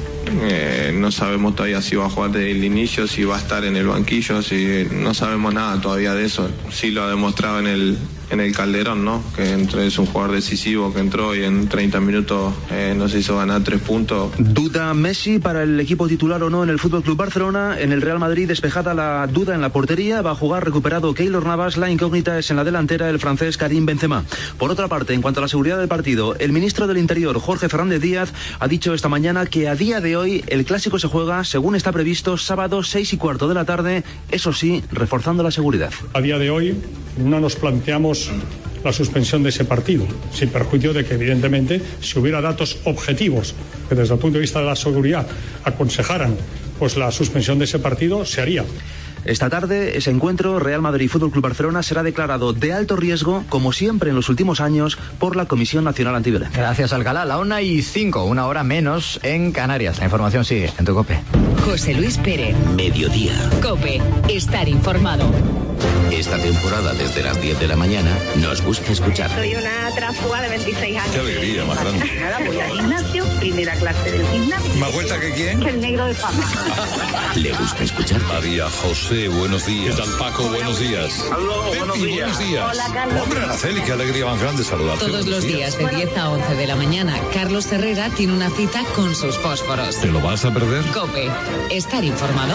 eh, no sabemos todavía si va a jugar desde el inicio, si va a estar en el banquillo, si no sabemos nada todavía de eso. Sí lo ha demostrado en el en el Calderón, ¿no? Que entró, es un jugador decisivo que entró y en treinta minutos eh, nos hizo ganar tres puntos. ¿Duda Messi para el equipo titular o no en el F C Barcelona? En el Real Madrid despejada la duda en la portería, va a jugar recuperado Keylor Navas, la incógnita es en la delantera el francés Karim Benzema. Por otra parte, en cuanto a la seguridad del partido, el ministro del Interior, Jorge Fernández Díaz, ha dicho esta mañana que a día de hoy el clásico se juega, según está previsto, sábado seis y cuarto de la tarde, eso sí, reforzando la seguridad. A día de hoy no nos planteamos la suspensión de ese partido, sin perjuicio de que, evidentemente, si hubiera datos objetivos que desde el punto de vista de la seguridad aconsejaran pues la suspensión de ese partido, se haría. Esta tarde, ese encuentro Real Madrid F C Barcelona será declarado de alto riesgo, como siempre en los últimos años, por la Comisión Nacional Antiviolencia. Gracias, Alcalá. La una y cinco, una hora menos en Canarias. La información sigue en tu COPE. José Luis Pérez. Mediodía. COPE. Estar informado. Esta temporada, desde las diez de la mañana, nos gusta escuchar. Soy una tránsfuga de veintiséis años. Qué alegría, más grande. Nada, voy al gimnasio, primera clase del gimnasio. ¿Más vuelta que quién? El negro de fama. Le gusta escuchar. María José, buenos días. ¿Qué tal, Paco? Buenos días. Aló, buenos días. Buenos días. Hola, Carlos. Hombre, Araceli, qué alegría más grande saludarte. Todos los días de diez a once de la mañana, Carlos Herrera tiene una cita con sus fósforos. ¿Te lo vas a perder? COPE. Estar informado.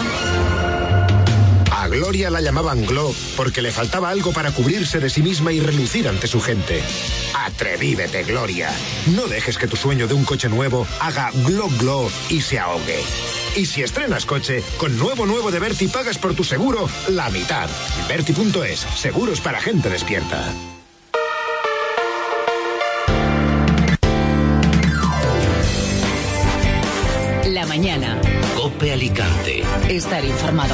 A Gloria la llamaban Glo porque le faltaba algo para cubrirse de sí misma y relucir ante su gente. Atrevívete, Gloria. No dejes que tu sueño de un coche nuevo haga glo glo y se ahogue. Y si estrenas coche, con nuevo nuevo de Berti pagas por tu seguro la mitad. Berti punto es, seguros para gente despierta. La mañana. COPE Alicante. Estar informado.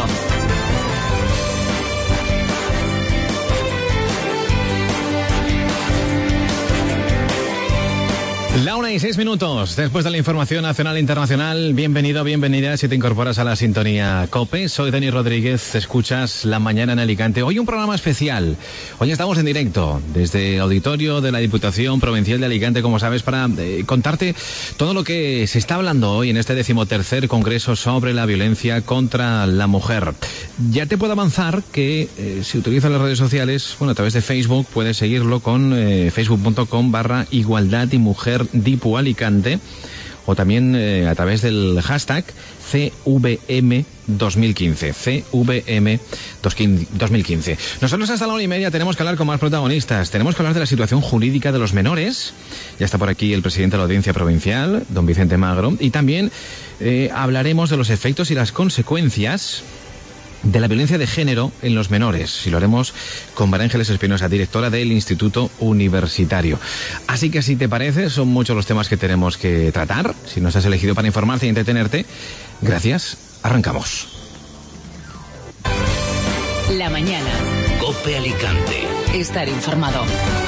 La una y seis minutos, después de la información nacional e internacional, bienvenido, bienvenida si te incorporas a la sintonía COPE. Soy Dani Rodríguez, escuchas La Mañana en Alicante. Hoy un programa especial, hoy estamos en directo desde el auditorio de la Diputación Provincial de Alicante, como sabes, para eh, contarte todo lo que se está hablando hoy en este decimotercer Congreso sobre la violencia contra la mujer. Ya te puedo avanzar que eh, si utilizas las redes sociales, bueno, a través de Facebook, puedes seguirlo con eh, facebook punto com barra igualdad y mujer Dipu Alicante, o también eh, a través del hashtag C V M dos mil quince, C V M dos mil quince. Nosotros hasta la hora y media tenemos que hablar con más protagonistas, tenemos que hablar de la situación jurídica de los menores. Ya está por aquí el presidente de la Audiencia Provincial, don Vicente Magro, y también eh, hablaremos de los efectos y las consecuencias de la violencia de género en los menores, y lo haremos con María Ángeles Espinosa, directora del Instituto Universitario. Así que, si te parece, son muchos los temas que tenemos que tratar. Si nos has elegido para informarte y entretenerte, gracias, arrancamos. La mañana. COPE Alicante. Estar informado.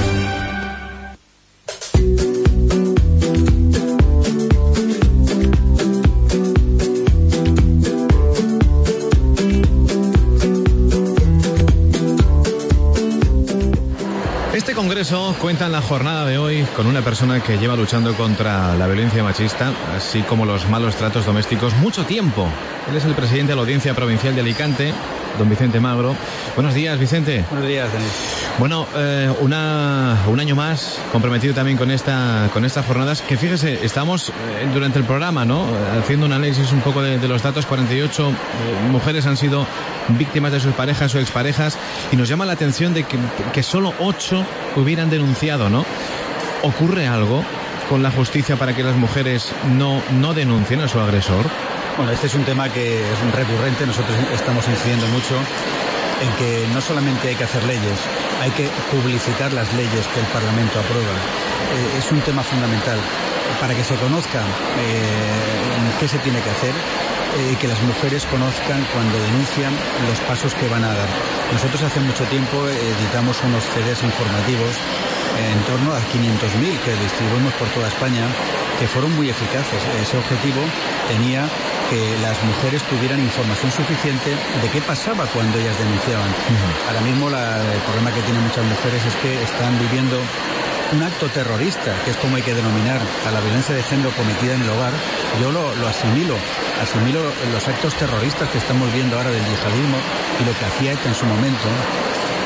Este congreso cuenta en la jornada de hoy con una persona que lleva luchando contra la violencia machista, así como los malos tratos domésticos, mucho tiempo. Él es el presidente de la Audiencia Provincial de Alicante, don Vicente Magro. Buenos días, Vicente. Buenos días, Denis. Bueno, eh, una, un año más comprometido también con esta con estas jornadas, que fíjese, estamos eh, durante el programa, ¿no?, haciendo un análisis un poco de, de los datos. cuarenta y ocho eh, mujeres han sido víctimas de sus parejas o exparejas, y nos llama la atención de que, que solo ocho hubieran denunciado, ¿no? ¿Ocurre algo con la justicia para que las mujeres no, no denuncien a su agresor? Bueno, este es un tema que es recurrente. Nosotros estamos incidiendo mucho en que no solamente hay que hacer leyes, hay que publicitar las leyes que el Parlamento aprueba. Eh, es un tema fundamental para que se conozca eh, qué se tiene que hacer y eh, que las mujeres conozcan cuando denuncian los pasos que van a dar. Nosotros hace mucho tiempo editamos unos C Ds informativos en torno a quinientos mil que distribuimos por toda España, que fueron muy eficaces. Ese objetivo tenía que las mujeres tuvieran información suficiente de qué pasaba cuando ellas denunciaban. Uh-huh. Ahora mismo la, el problema que tienen muchas mujeres es que están viviendo un acto terrorista, que es como hay que denominar a la violencia de género cometida en el hogar. Yo lo, lo asimilo, asimilo los actos terroristas que estamos viendo ahora del yihadismo y lo que hacía ETA en su momento.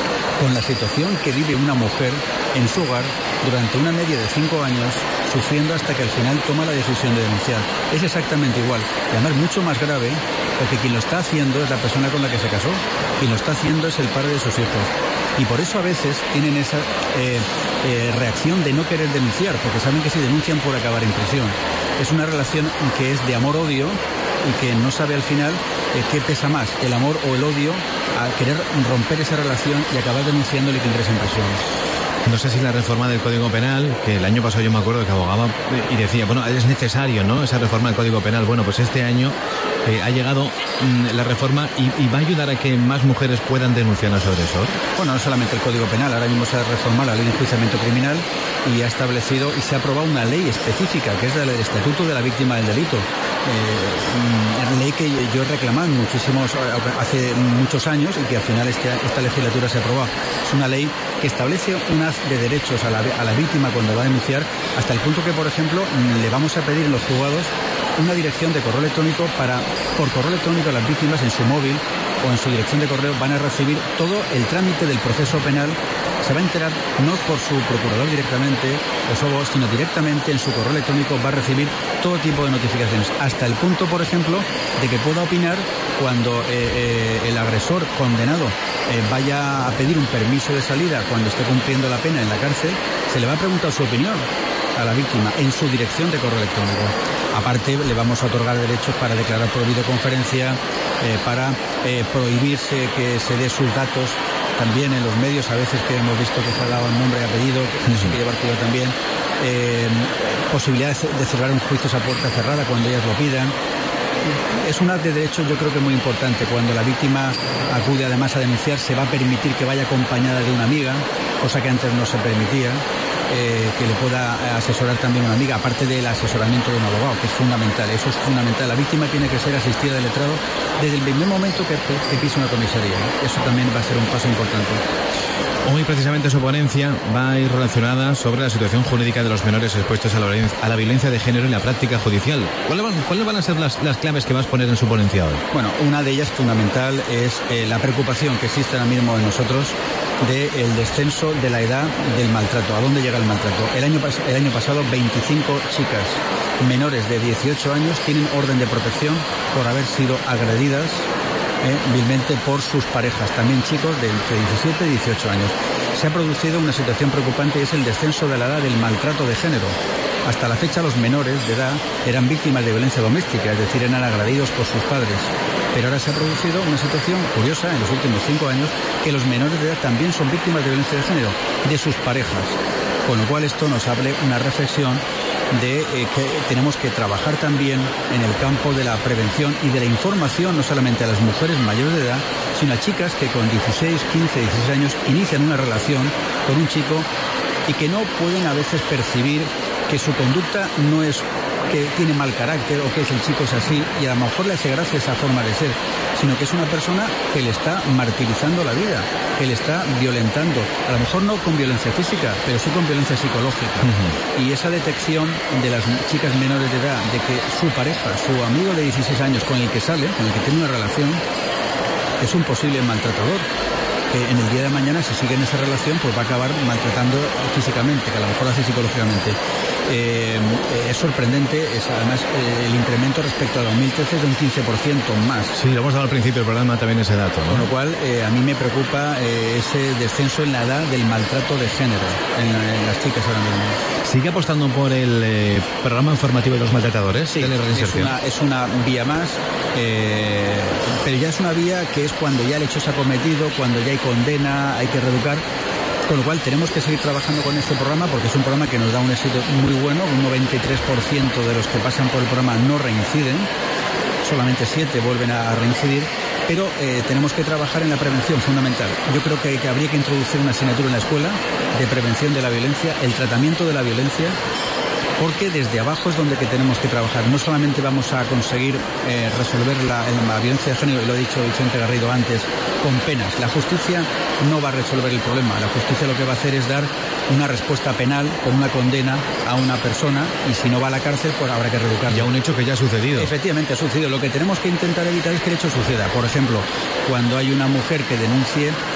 con la situación que vive una mujer en su hogar durante una media de cinco años, sufriendo hasta que al final toma la decisión de denunciar. Es exactamente igual, y además mucho más grave, porque quien lo está haciendo es la persona con la que se casó, quien lo está haciendo es el padre de sus hijos. Y por eso a veces tienen esa eh, eh, reacción de no querer denunciar, porque saben que si denuncian puede acabar en prisión. Es una relación que es de amor-odio y que no sabe al final eh, qué pesa más, el amor o el odio, a querer romper esa relación y acabar denunciándole que ingresa en prisión. No sé si la reforma del Código Penal, que el año pasado yo me acuerdo que abogaba y decía, bueno, es necesario, ¿no?, esa reforma del Código Penal. Bueno, pues este año eh, ha llegado mmm, la reforma y, y va a ayudar a que más mujeres puedan denunciar a su agresor. Bueno, no solamente el Código Penal, ahora mismo se ha reformado la Ley de Enjuiciamiento Criminal y ha establecido y se ha aprobado una ley específica, que es la del Estatuto de la Víctima del Delito. Eh, ley que yo he reclamado muchísimos, hace muchos años y que al final este, esta legislatura se ha aprobado. Es una ley que establece unas de derechos a la, a la víctima cuando va a denunciar, hasta el punto que, por ejemplo, le vamos a pedir en los juzgados una dirección de correo electrónico para, por correo electrónico, las víctimas en su móvil o en su dirección de correo van a recibir todo el trámite del proceso penal. Se va a enterar no por su procurador directamente o solo, sino directamente en su correo electrónico va a recibir todo tipo de notificaciones, hasta el punto, por ejemplo, de que pueda opinar cuando eh, eh, el agresor condenado eh, vaya a pedir un permiso de salida cuando esté cumpliendo la pena en la cárcel, se le va a preguntar su opinión a la víctima en su dirección de correo electrónico. Aparte, le vamos a otorgar derechos para declarar por videoconferencia, eh, para eh, prohibirse que se dé sus datos también en los medios, a veces que hemos visto que se ha dado nombre y apellido, que no se quiere llevar cuidado también, eh, posibilidad de celebrar un juicio a puerta cerrada cuando ellas lo pidan. Es un acto de derecho, yo creo que muy importante. Cuando la víctima acude además a denunciar, se va a permitir que vaya acompañada de una amiga, cosa que antes no se permitía, eh, que le pueda asesorar también una amiga, aparte del asesoramiento de un abogado, que es fundamental. Eso es fundamental. La víctima tiene que ser asistida de letrado desde el primer momento que, que pisa una comisaría. Eso también va a ser un paso importante. Hoy precisamente su ponencia va a ir relacionada sobre la situación jurídica de los menores expuestos a la violencia, a la violencia de género en la práctica judicial. ¿Cuáles van, ¿cuáles van a ser las, las claves que vas a poner en su ponencia hoy? Bueno, una de ellas fundamental es eh, la preocupación que existe ahora mismo en nosotros del descenso de la edad del maltrato. ¿A dónde llega el maltrato? El año, el año pasado veinticinco chicas menores de dieciocho años tienen orden de protección por haber sido agredidas Eh, vilmente por sus parejas, también chicos de entre diecisiete y dieciocho años. Se ha producido una situación preocupante y es el descenso de la edad del maltrato de género. Hasta la fecha los menores de edad eran víctimas de violencia doméstica, es decir, eran agredidos por sus padres. Pero ahora se ha producido una situación curiosa en los últimos cinco años que los menores de edad también son víctimas de violencia de género, de sus parejas. Con lo cual esto nos abre una reflexión de eh, que tenemos que trabajar también en el campo de la prevención y de la información, no solamente a las mujeres mayores de edad, sino a chicas que con dieciséis, quince, dieciséis años inician una relación con un chico y que no pueden a veces percibir que su conducta no es que tiene mal carácter o que el chico es así y a lo mejor le hace gracia esa forma de ser, sino que es una persona que le está martirizando la vida, que le está violentando, a lo mejor no con violencia física, pero sí con violencia psicológica. Uh-huh. Y esa detección de las chicas menores de edad, de que su pareja, su amigo de dieciséis años con el que sale, con el que tiene una relación, es un posible maltratador, que en el día de mañana, si sigue en esa relación, pues va a acabar maltratando físicamente, que a lo mejor lo hace psicológicamente. Eh, es sorprendente, es además eh, el incremento respecto a dos mil trece es de un quince por ciento más. Sí, lo hemos dado al principio del programa también ese dato, ¿no? Con lo cual, eh, a mí me preocupa eh, ese descenso en la edad del maltrato de género en, en las chicas ahora mismo. ¿Sigue apostando por el eh, programa informativo de los maltratadores? Sí, es una, es una vía más, eh, pero ya es una vía que es cuando ya el hecho se ha cometido, cuando ya hay condena, hay que reeducar. Con lo cual tenemos que seguir trabajando con este programa porque es un programa que nos da un éxito muy bueno. Un noventa y tres por ciento de los que pasan por el programa no reinciden, solamente siete vuelven a reincidir, pero eh, tenemos que trabajar en la prevención, fundamental. Yo creo que, que habría que introducir una asignatura en la escuela de prevención de la violencia, el tratamiento de la violencia, porque desde abajo es donde que tenemos que trabajar. No solamente vamos a conseguir eh, resolver la, la violencia de género, y lo ha dicho Vicente Garrido antes, con penas. La justicia no va a resolver el problema. La justicia lo que va a hacer es dar una respuesta penal con una condena a una persona y si no va a la cárcel, pues habrá que reeducarlo. Ya un hecho que ya ha sucedido. Efectivamente, ha sucedido. Lo que tenemos que intentar evitar es que el hecho suceda. Por ejemplo, cuando hay una mujer que denuncie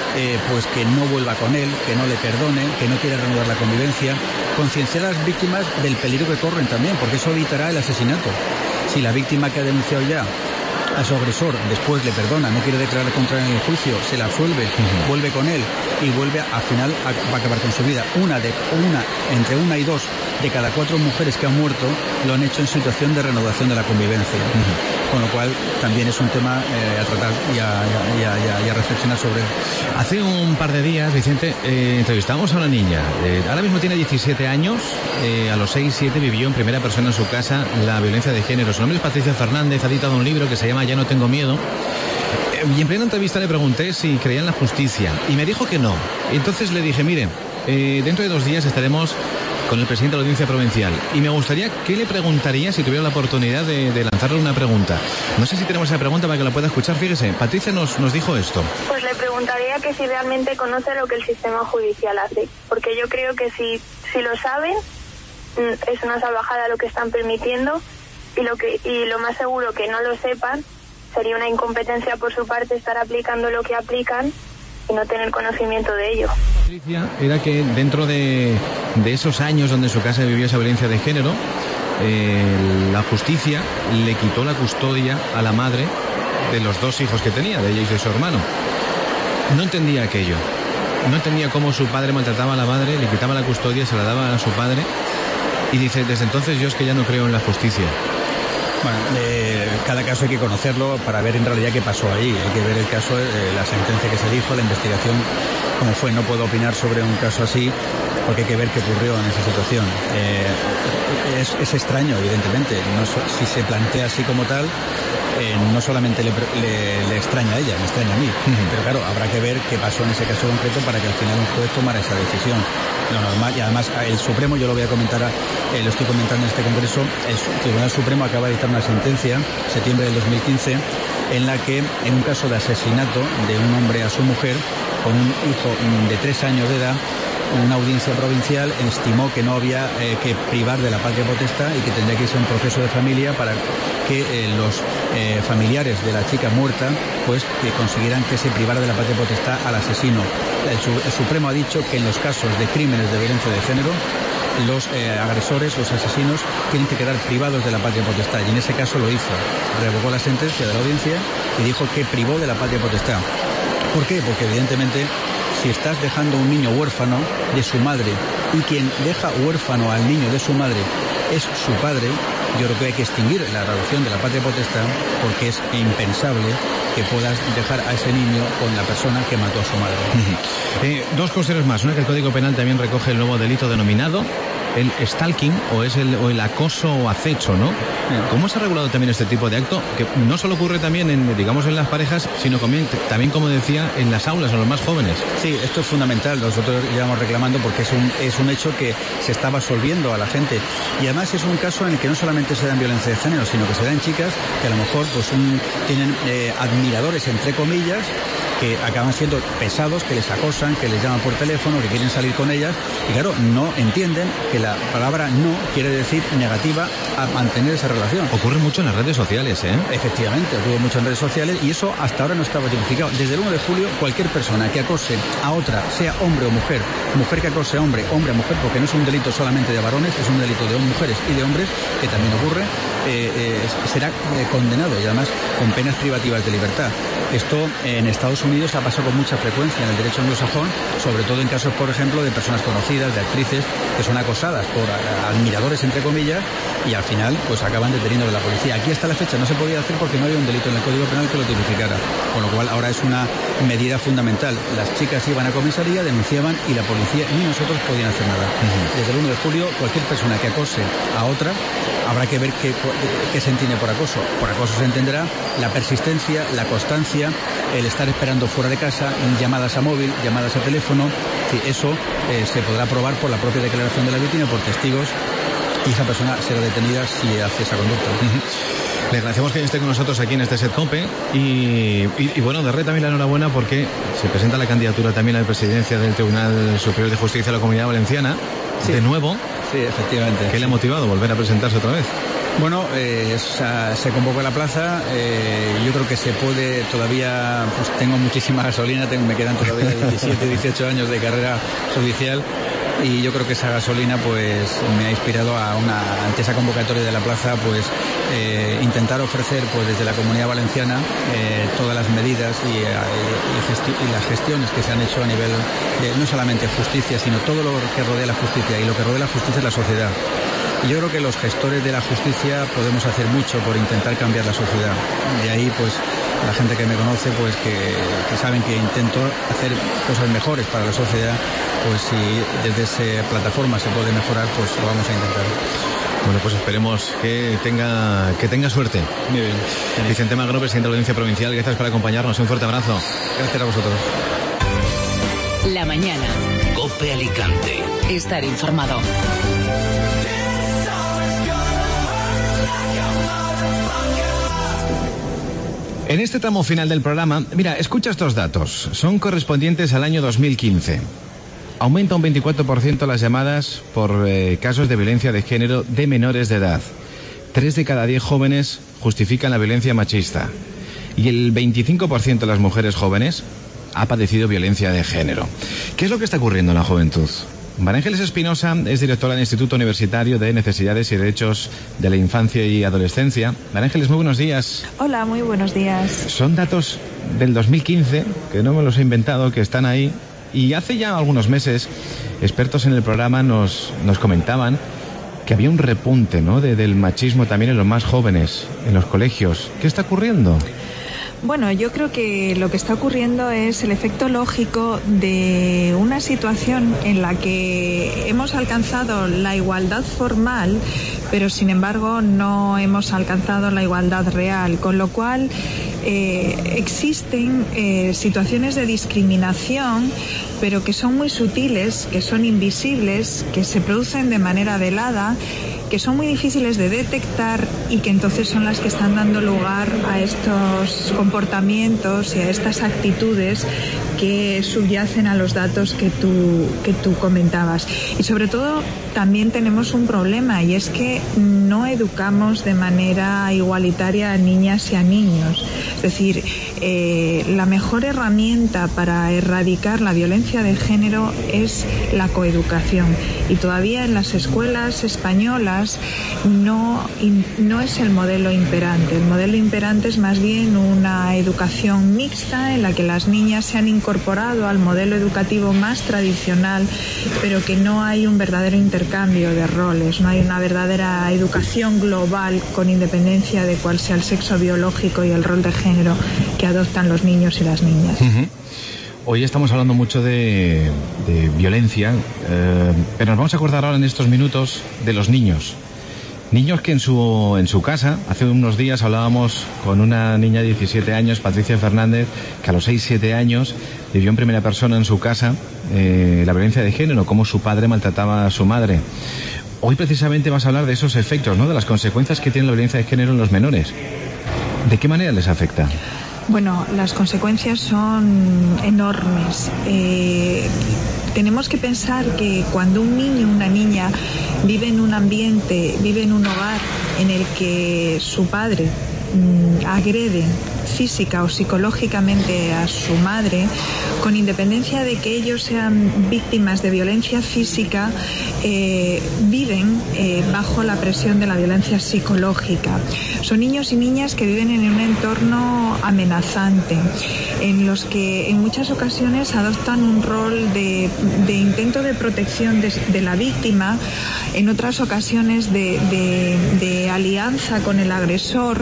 eh, pues que no vuelva con él, que no le perdone, que no quiera reanudar la convivencia, concienciar a las víctimas del peligro que corren también, porque eso evitará el asesinato. Si la víctima que ha denunciado ya a su agresor después le perdona, no quiere declarar contra él en el juicio, se la absuelve, uh-huh. vuelve con él y vuelve, al final a, va a acabar con su vida. Una de una entre una y dos de cada cuatro mujeres que han muerto lo han hecho en situación de renovación de la convivencia. Uh-huh. Con lo cual también es un tema eh, a tratar y a, y, a, y, a, y a reflexionar sobre él. Hace un par de días, Vicente, eh, entrevistamos a una niña. Eh, ahora mismo tiene diecisiete años. Eh, a los seis siete vivió en primera persona en su casa la violencia de género. Su nombre es Patricia Fernández. Ha editado un libro que se llama Ya no tengo miedo. Eh, y en plena entrevista le pregunté si creía en la justicia. Y me dijo que no. Entonces le dije, mire, eh, dentro de dos días estaremos con el presidente de la Audiencia Provincial. Y me gustaría que le preguntaría si tuviera la oportunidad de, de lanzarle una pregunta. No sé si tenemos esa pregunta para que la pueda escuchar. Fíjese, Patricia nos, nos dijo esto. Pues le preguntaría que si realmente conoce lo que el sistema judicial hace. Porque yo creo que si, si lo saben, es una salvajada lo que están permitiendo. Y lo, que, y lo más seguro que no lo sepan, sería una incompetencia por su parte estar aplicando lo que aplican y no tener conocimiento de ello. Patricia, era que dentro de, de esos años donde en su casa vivió esa violencia de género, eh, la justicia le quitó la custodia a la madre de los dos hijos que tenía, de ella y de su hermano. No entendía aquello. No entendía cómo su padre maltrataba a la madre, le quitaba la custodia, se la daba a su padre. Y dice, desde entonces yo es que ya no creo en la justicia. Bueno, eh, cada caso hay que conocerlo para ver en realidad qué pasó allí. Hay que ver el caso, eh, la sentencia que se dijo, la investigación, cómo fue. No puedo opinar sobre un caso así porque hay que ver qué ocurrió en esa situación. Eh, es, es extraño, evidentemente. No, si se plantea así como tal, eh, no solamente le, le, le extraña a ella, me extraña a mí. Uh-huh. Pero claro, habrá que ver qué pasó en ese caso concreto para que al final un juez tomara esa decisión. Lo normal, y además el Supremo, yo lo voy a comentar, eh, lo estoy comentando en este congreso, el Tribunal Supremo acaba de dictar una sentencia, septiembre del dos mil quince, en la que en un caso de asesinato de un hombre a su mujer, con un hijo de tres años de edad, una audiencia provincial estimó que no había eh, que privar de la patria potestad y que tendría que irse a un proceso de familia para que eh, los eh, familiares de la chica muerta pues que consiguieran que se privara de la patria potestad al asesino. El, el Supremo ha dicho que en los casos de crímenes de violencia de género los eh, agresores, los asesinos, tienen que quedar privados de la patria potestad, y en ese caso lo hizo. Revocó la sentencia de la audiencia y dijo que privó de la patria potestad. ¿Por qué? Porque evidentemente si estás dejando un niño huérfano de su madre y quien deja huérfano al niño de su madre es su padre, yo creo que hay que extinguir la reducción de la patria potestad porque es impensable que puedas dejar a ese niño con la persona que mató a su madre. Uh-huh. eh, dos cuestiones más. Una, que el Código Penal también recoge el nuevo delito denominado el stalking, o es el, o el acoso o acecho, ¿no? ¿Cómo se ha regulado también este tipo de acto? Que no solo ocurre también en, digamos, en las parejas, sino también, también, como decía, en las aulas, en los más jóvenes. Sí, esto es fundamental. Nosotros llevamos reclamando porque es un, es un hecho que se está absolviendo a la gente. Y además es un caso en el que no solamente se dan violencia de género, sino que se dan chicas que a lo mejor pues un, tienen eh, admiradores, entre comillas, que acaban siendo pesados, que les acosan, que les llaman por teléfono, que quieren salir con ellas, y claro, no entienden que la palabra no quiere decir negativa a mantener esa relación. Ocurre mucho en las redes sociales, ¿eh? Efectivamente, ocurre mucho en redes sociales, y eso hasta ahora no estaba tipificado. Desde el uno de julio, cualquier persona que acose a otra, sea hombre o mujer, mujer que acose a hombre, hombre a mujer, porque no es un delito solamente de varones, es un delito de mujeres y de hombres, que también ocurre, eh, eh, será eh, condenado, y además con penas privativas de libertad. Esto eh, en Estados Unidos ha pasado con mucha frecuencia en el derecho anglosajón, sobre todo en casos, por ejemplo, de personas conocidas, de actrices, que son acosadas por admiradores, entre comillas, y al final pues acaban deteniendo a la policía. Aquí hasta la fecha no se podía hacer porque no había un delito en el Código Penal que lo tipificara, con lo cual ahora es una medida fundamental. Las chicas iban a comisaría, denunciaban, y la policía ni nosotros podían hacer nada. Uh-huh. Desde el uno de julio, cualquier persona que acose a otra, habrá que ver qué, qué se entiende por acoso. Por acoso se entenderá la persistencia, la constancia, el estar esperando fuera de casa, llamadas a móvil, llamadas a teléfono. Sí, eso eh, se podrá probar por la propia declaración de la víctima, por testigos, y esa persona será detenida si hace esa conducta. Uh-huh. Le agradecemos que esté con nosotros aquí en este SEDCOPE, y, y, y bueno, darle también la enhorabuena porque se presenta la candidatura también a la presidencia del Tribunal Superior de Justicia de la Comunidad Valenciana, sí, de nuevo. Sí, efectivamente. ¿Qué le ha motivado volver a presentarse otra vez? Bueno, eh, esa, se convocó la plaza, eh, yo creo que se puede todavía, pues tengo muchísima gasolina, tengo, me quedan todavía diecisiete, dieciocho años de carrera judicial y yo creo que esa gasolina pues me ha inspirado a una, ante esa convocatoria de la plaza, pues eh, intentar ofrecer pues desde la Comunidad Valenciana eh, todas las medidas y, y, y, gesti y las gestiones que se han hecho a nivel de no solamente justicia, sino todo lo que rodea la justicia, y lo que rodea la justicia es la sociedad. Y yo creo que los gestores de la justicia podemos hacer mucho por intentar cambiar la sociedad. De ahí, pues, la gente que me conoce, pues, que, que saben que intento hacer cosas mejores para la sociedad, pues, si desde esa plataforma se puede mejorar, pues, lo vamos a intentar. Bueno, pues esperemos que tenga que tenga suerte. Muy bien. Vicente Magro, presidente de la Audiencia Provincial, gracias por acompañarnos. Un fuerte abrazo. Gracias a vosotros. La mañana. COPE Alicante. Estar informado. En este tramo final del programa, mira, escucha estos datos. Son correspondientes al año dos mil quince. Aumenta un veinticuatro por ciento las llamadas por eh, casos de violencia de género de menores de edad. Tres de cada diez jóvenes justifican la violencia machista. Y el veinticinco por ciento de las mujeres jóvenes ha padecido violencia de género. ¿Qué es lo que está ocurriendo en la juventud? María Ángeles Espinosa es directora del Instituto Universitario de Necesidades y Derechos de la Infancia y Adolescencia. María Ángeles, muy buenos días. Hola, muy buenos días. Son datos del dos mil quince, que no me los he inventado, que están ahí. Y hace ya algunos meses, expertos en el programa nos, nos comentaban que había un repunte, ¿no?, de, del machismo también en los más jóvenes, en los colegios. ¿Qué está ocurriendo? Bueno, yo creo que lo que está ocurriendo es el efecto lógico de una situación en la que hemos alcanzado la igualdad formal, pero sin embargo no hemos alcanzado la igualdad real, con lo cual eh, existen eh, situaciones de discriminación, pero que son muy sutiles, que son invisibles, que se producen de manera velada, que son muy difíciles de detectar y que entonces son las que están dando lugar a estos comportamientos y a estas actitudes que subyacen a los datos que tú, que tú comentabas. Y sobre todo también tenemos un problema, y es que no educamos de manera igualitaria a niñas y a niños. Es decir, eh, la mejor herramienta para erradicar la violencia de género es la coeducación. Y todavía en las escuelas españolas no, no es el modelo imperante. El modelo imperante es más bien una educación mixta en la que las niñas se han incorporado al modelo educativo más tradicional, pero que no hay un verdadero intercambio de roles, no hay una verdadera educación global con independencia de cuál sea el sexo biológico y el rol de género que adoptan los niños y las niñas. Uh-huh. Hoy estamos hablando mucho de, de violencia, eh, pero nos vamos a acordar ahora en estos minutos de los niños. Niños que en su, en su casa, hace unos días hablábamos con una niña de diecisiete años, Patricia Fernández, que a los seis siete años vivió en primera persona en su casa eh, la violencia de género, cómo su padre maltrataba a su madre. Hoy precisamente vas a hablar de esos efectos, ¿no?, de las consecuencias que tiene la violencia de género en los menores. ¿De qué manera les afecta? Bueno, las consecuencias son enormes. Eh, tenemos que pensar que cuando un niño o una niña vive en un ambiente, vive en un hogar en el que su padre mmm, agrede física o psicológicamente a su madre, con independencia de que ellos sean víctimas de violencia física, eh, viven eh, bajo la presión de la violencia psicológica. Son niños y niñas que viven en un entorno amenazante, en los que en muchas ocasiones adoptan un rol de, de intento de protección de, de la víctima, en otras ocasiones de, de, de alianza con el agresor,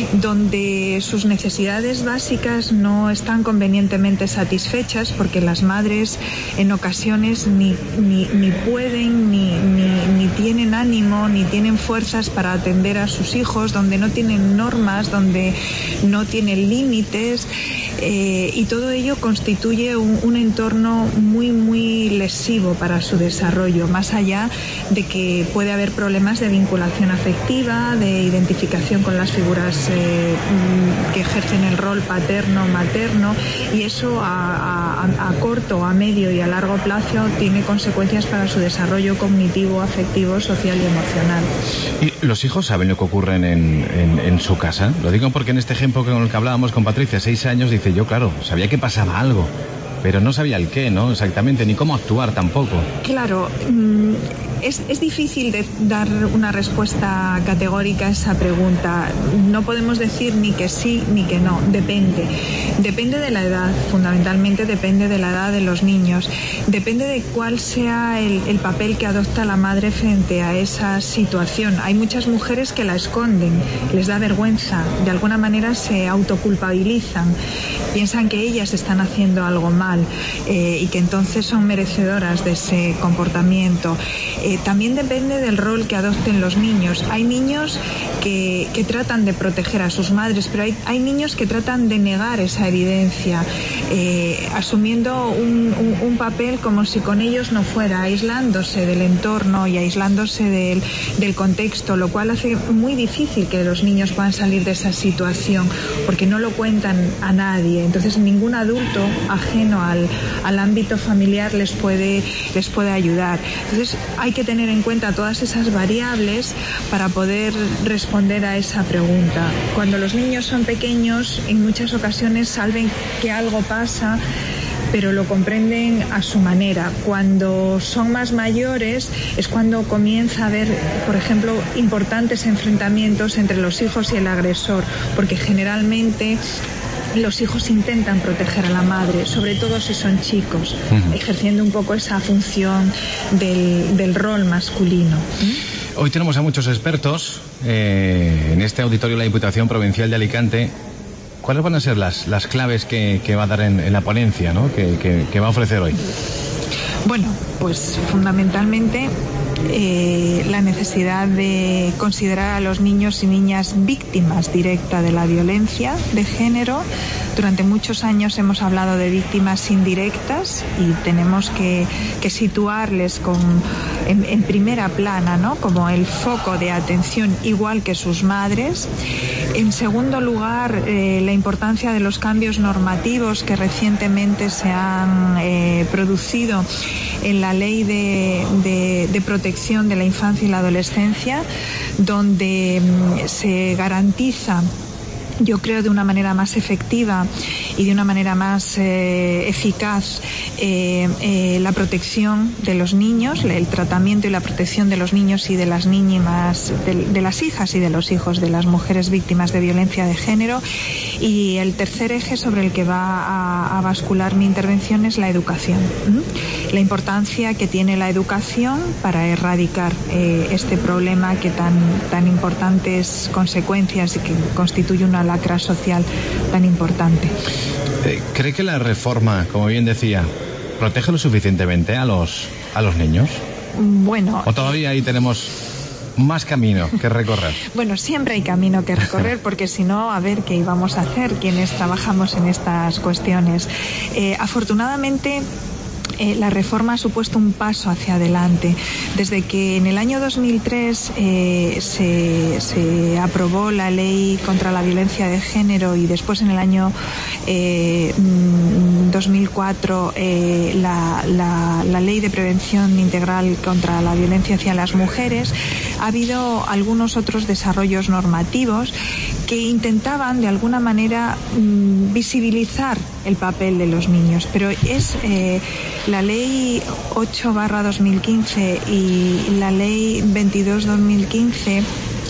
donde sus necesidades básicas no están convenientemente satisfechas porque las madres en ocasiones ni, ni, ni pueden, ni, ni, ni tienen ánimo, ni tienen fuerzas para atender a sus hijos, donde no tienen normas, donde no tienen límites, eh, y todo ello constituye un, un entorno muy, muy lesivo para su desarrollo, más allá de que puede haber problemas de vinculación afectiva, de identificación con las figuras eh, que ejercen el rol paterno-materno, y eso a, a, a corto, a medio y a largo plazo tiene consecuencias para su desarrollo cognitivo, afectivo, social y emocional. ¿Y los hijos saben lo que ocurre en, en, en su casa? Lo digo porque en este ejemplo con el que hablábamos con Patricia, seis años, dice yo, claro, sabía que pasaba algo, pero no sabía el qué, ¿no? Exactamente, ni cómo actuar tampoco. Claro, mmm, es, es difícil de dar una respuesta categórica a esa pregunta. No podemos decir ni que sí ni que no, depende. Depende de la edad, fundamentalmente depende de la edad de los niños. Depende de cuál sea el, el papel que adopta la madre frente a esa situación. Hay muchas mujeres que la esconden, les da vergüenza, de alguna manera se autoculpabilizan, piensan que ellas están haciendo algo mal eh, y que entonces son merecedoras de ese comportamiento. Eh, también depende del rol que adopten los niños. Hay niños que, que tratan de proteger a sus madres, pero hay, hay niños que tratan de negar esa evidencia, eh, asumiendo un, un, un papel como si con ellos no fuera, aislándose del entorno y aislándose del, del contexto, lo cual hace muy difícil que los niños puedan salir de esa situación, porque no lo cuentan a nadie. Entonces ningún adulto ajeno al, al ámbito familiar les puede, les puede ayudar. Entonces hay que tener en cuenta todas esas variables para poder responder a esa pregunta. Cuando los niños son pequeños, en muchas ocasiones saben que algo pasa, pero lo comprenden a su manera. Cuando son más mayores es cuando comienza a haber, por ejemplo, importantes enfrentamientos entre los hijos y el agresor, porque generalmente los hijos intentan proteger a la madre, sobre todo si son chicos, uh-huh. ejerciendo un poco esa función del, del rol masculino. Hoy tenemos a muchos expertos eh, en este auditorio de la Diputación Provincial de Alicante. ¿Cuáles van a ser las, las claves que, que va a dar en, en la ponencia, ¿no? que, que, que va a ofrecer hoy? Bueno, pues fundamentalmente eh, la necesidad de considerar a los niños y niñas víctimas directas de la violencia de género. Durante muchos años hemos hablado de víctimas indirectas y tenemos que, que situarles con, en, en primera plana, ¿no? Como el foco de atención, igual que sus madres. En segundo lugar, eh, la importancia de los cambios normativos que recientemente se han eh, producido en la Ley de, de, de Protección de la Infancia y la Adolescencia, donde mm, se garantiza, yo creo, de una manera más efectiva y de una manera más eh, eficaz eh, eh, la protección de los niños, el tratamiento y la protección de los niños y de las niñas, de, de las hijas y de los hijos de las mujeres víctimas de violencia de género. Y el tercer eje sobre el que va a, a bascular mi intervención es la educación. ¿Mm? La importancia que tiene la educación para erradicar eh, este problema que tan, tan importantes consecuencias y que constituye una lacra social tan importante. ¿Cree que la reforma, como bien decía, protege lo suficientemente a los, a los niños? Bueno... ¿O todavía ahí tenemos más camino que recorrer? Bueno, siempre hay camino que recorrer, porque si no, a ver qué íbamos a hacer quienes trabajamos en estas cuestiones. Eh, afortunadamente... Eh, la reforma ha supuesto un paso hacia adelante. Desde que en el año dos mil tres eh, se, se aprobó la ley contra la violencia de género y después en el año eh, dos mil cuatro eh, la, la, la ley de prevención integral contra la violencia hacia las mujeres, ha habido algunos otros desarrollos normativos que intentaban de alguna manera mmm, visibilizar el papel de los niños, pero es eh, la ley ocho barra dos mil quince y la ley veintidós barra dos mil quince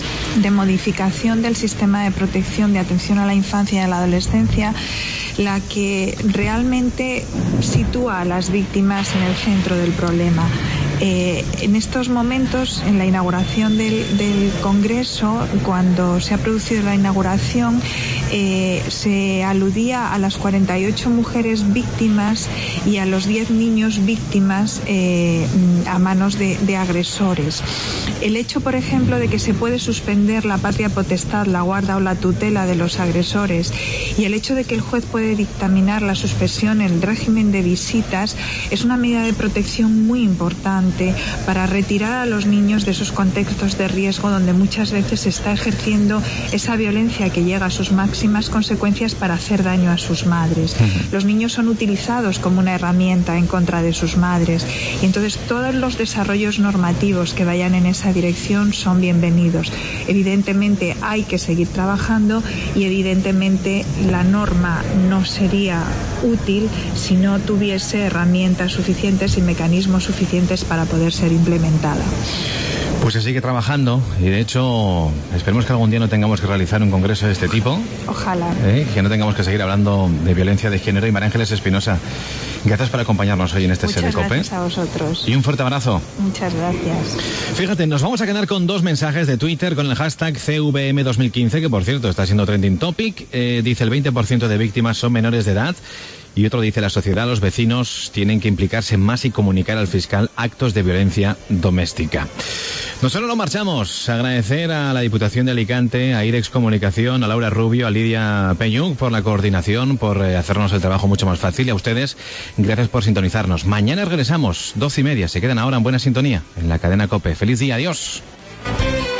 de modificación del sistema de protección de atención a la infancia y a la adolescencia la que realmente sitúa a las víctimas en el centro del problema. Eh, en estos momentos, en la inauguración del, del Congreso, cuando se ha producido la inauguración, eh, se aludía a las cuarenta y ocho mujeres víctimas y a los diez niños víctimas eh, a manos de, de agresores. El hecho, por ejemplo, de que se puede suspender la patria potestad, la guarda o la tutela de los agresores, y el hecho de que el juez puede dictaminar la suspensión en el régimen de visitas, es una medida de protección muy importante para retirar a los niños de esos contextos de riesgo donde muchas veces se está ejerciendo esa violencia que llega a sus máximos gravísimas consecuencias para hacer daño a sus madres. Uh-huh. Los niños son utilizados como una herramienta en contra de sus madres y entonces todos los desarrollos normativos que vayan en esa dirección son bienvenidos. Evidentemente hay que seguir trabajando y evidentemente la norma no sería útil si no tuviese herramientas suficientes y mecanismos suficientes para poder ser implementada. Pues se sigue trabajando y de hecho esperemos que algún día no tengamos que realizar un congreso de este tipo. Ojalá. ¿Eh? Que no tengamos que seguir hablando de violencia de género. Y María Ángeles Espinosa, gracias por acompañarnos hoy en este Muchas S D COPE. gracias a vosotros. Y un fuerte abrazo. Muchas gracias. Fíjate, nos vamos a quedar con dos mensajes de Twitter con el hashtag C V M dos mil quince, que por cierto está siendo trending topic. Eh, dice el veinte por ciento de víctimas son menores de edad. Y otro dice, la sociedad, los vecinos tienen que implicarse más y comunicar al fiscal actos de violencia doméstica. Nosotros nos marchamos. Agradecer a la Diputación de Alicante, a IREX Comunicación, a Laura Rubio, a Lidia Peñuc por la coordinación, por eh, hacernos el trabajo mucho más fácil. Y a ustedes, gracias por sintonizarnos. Mañana regresamos, doce y media. Se quedan ahora en buena sintonía en la cadena COPE. Feliz día, adiós.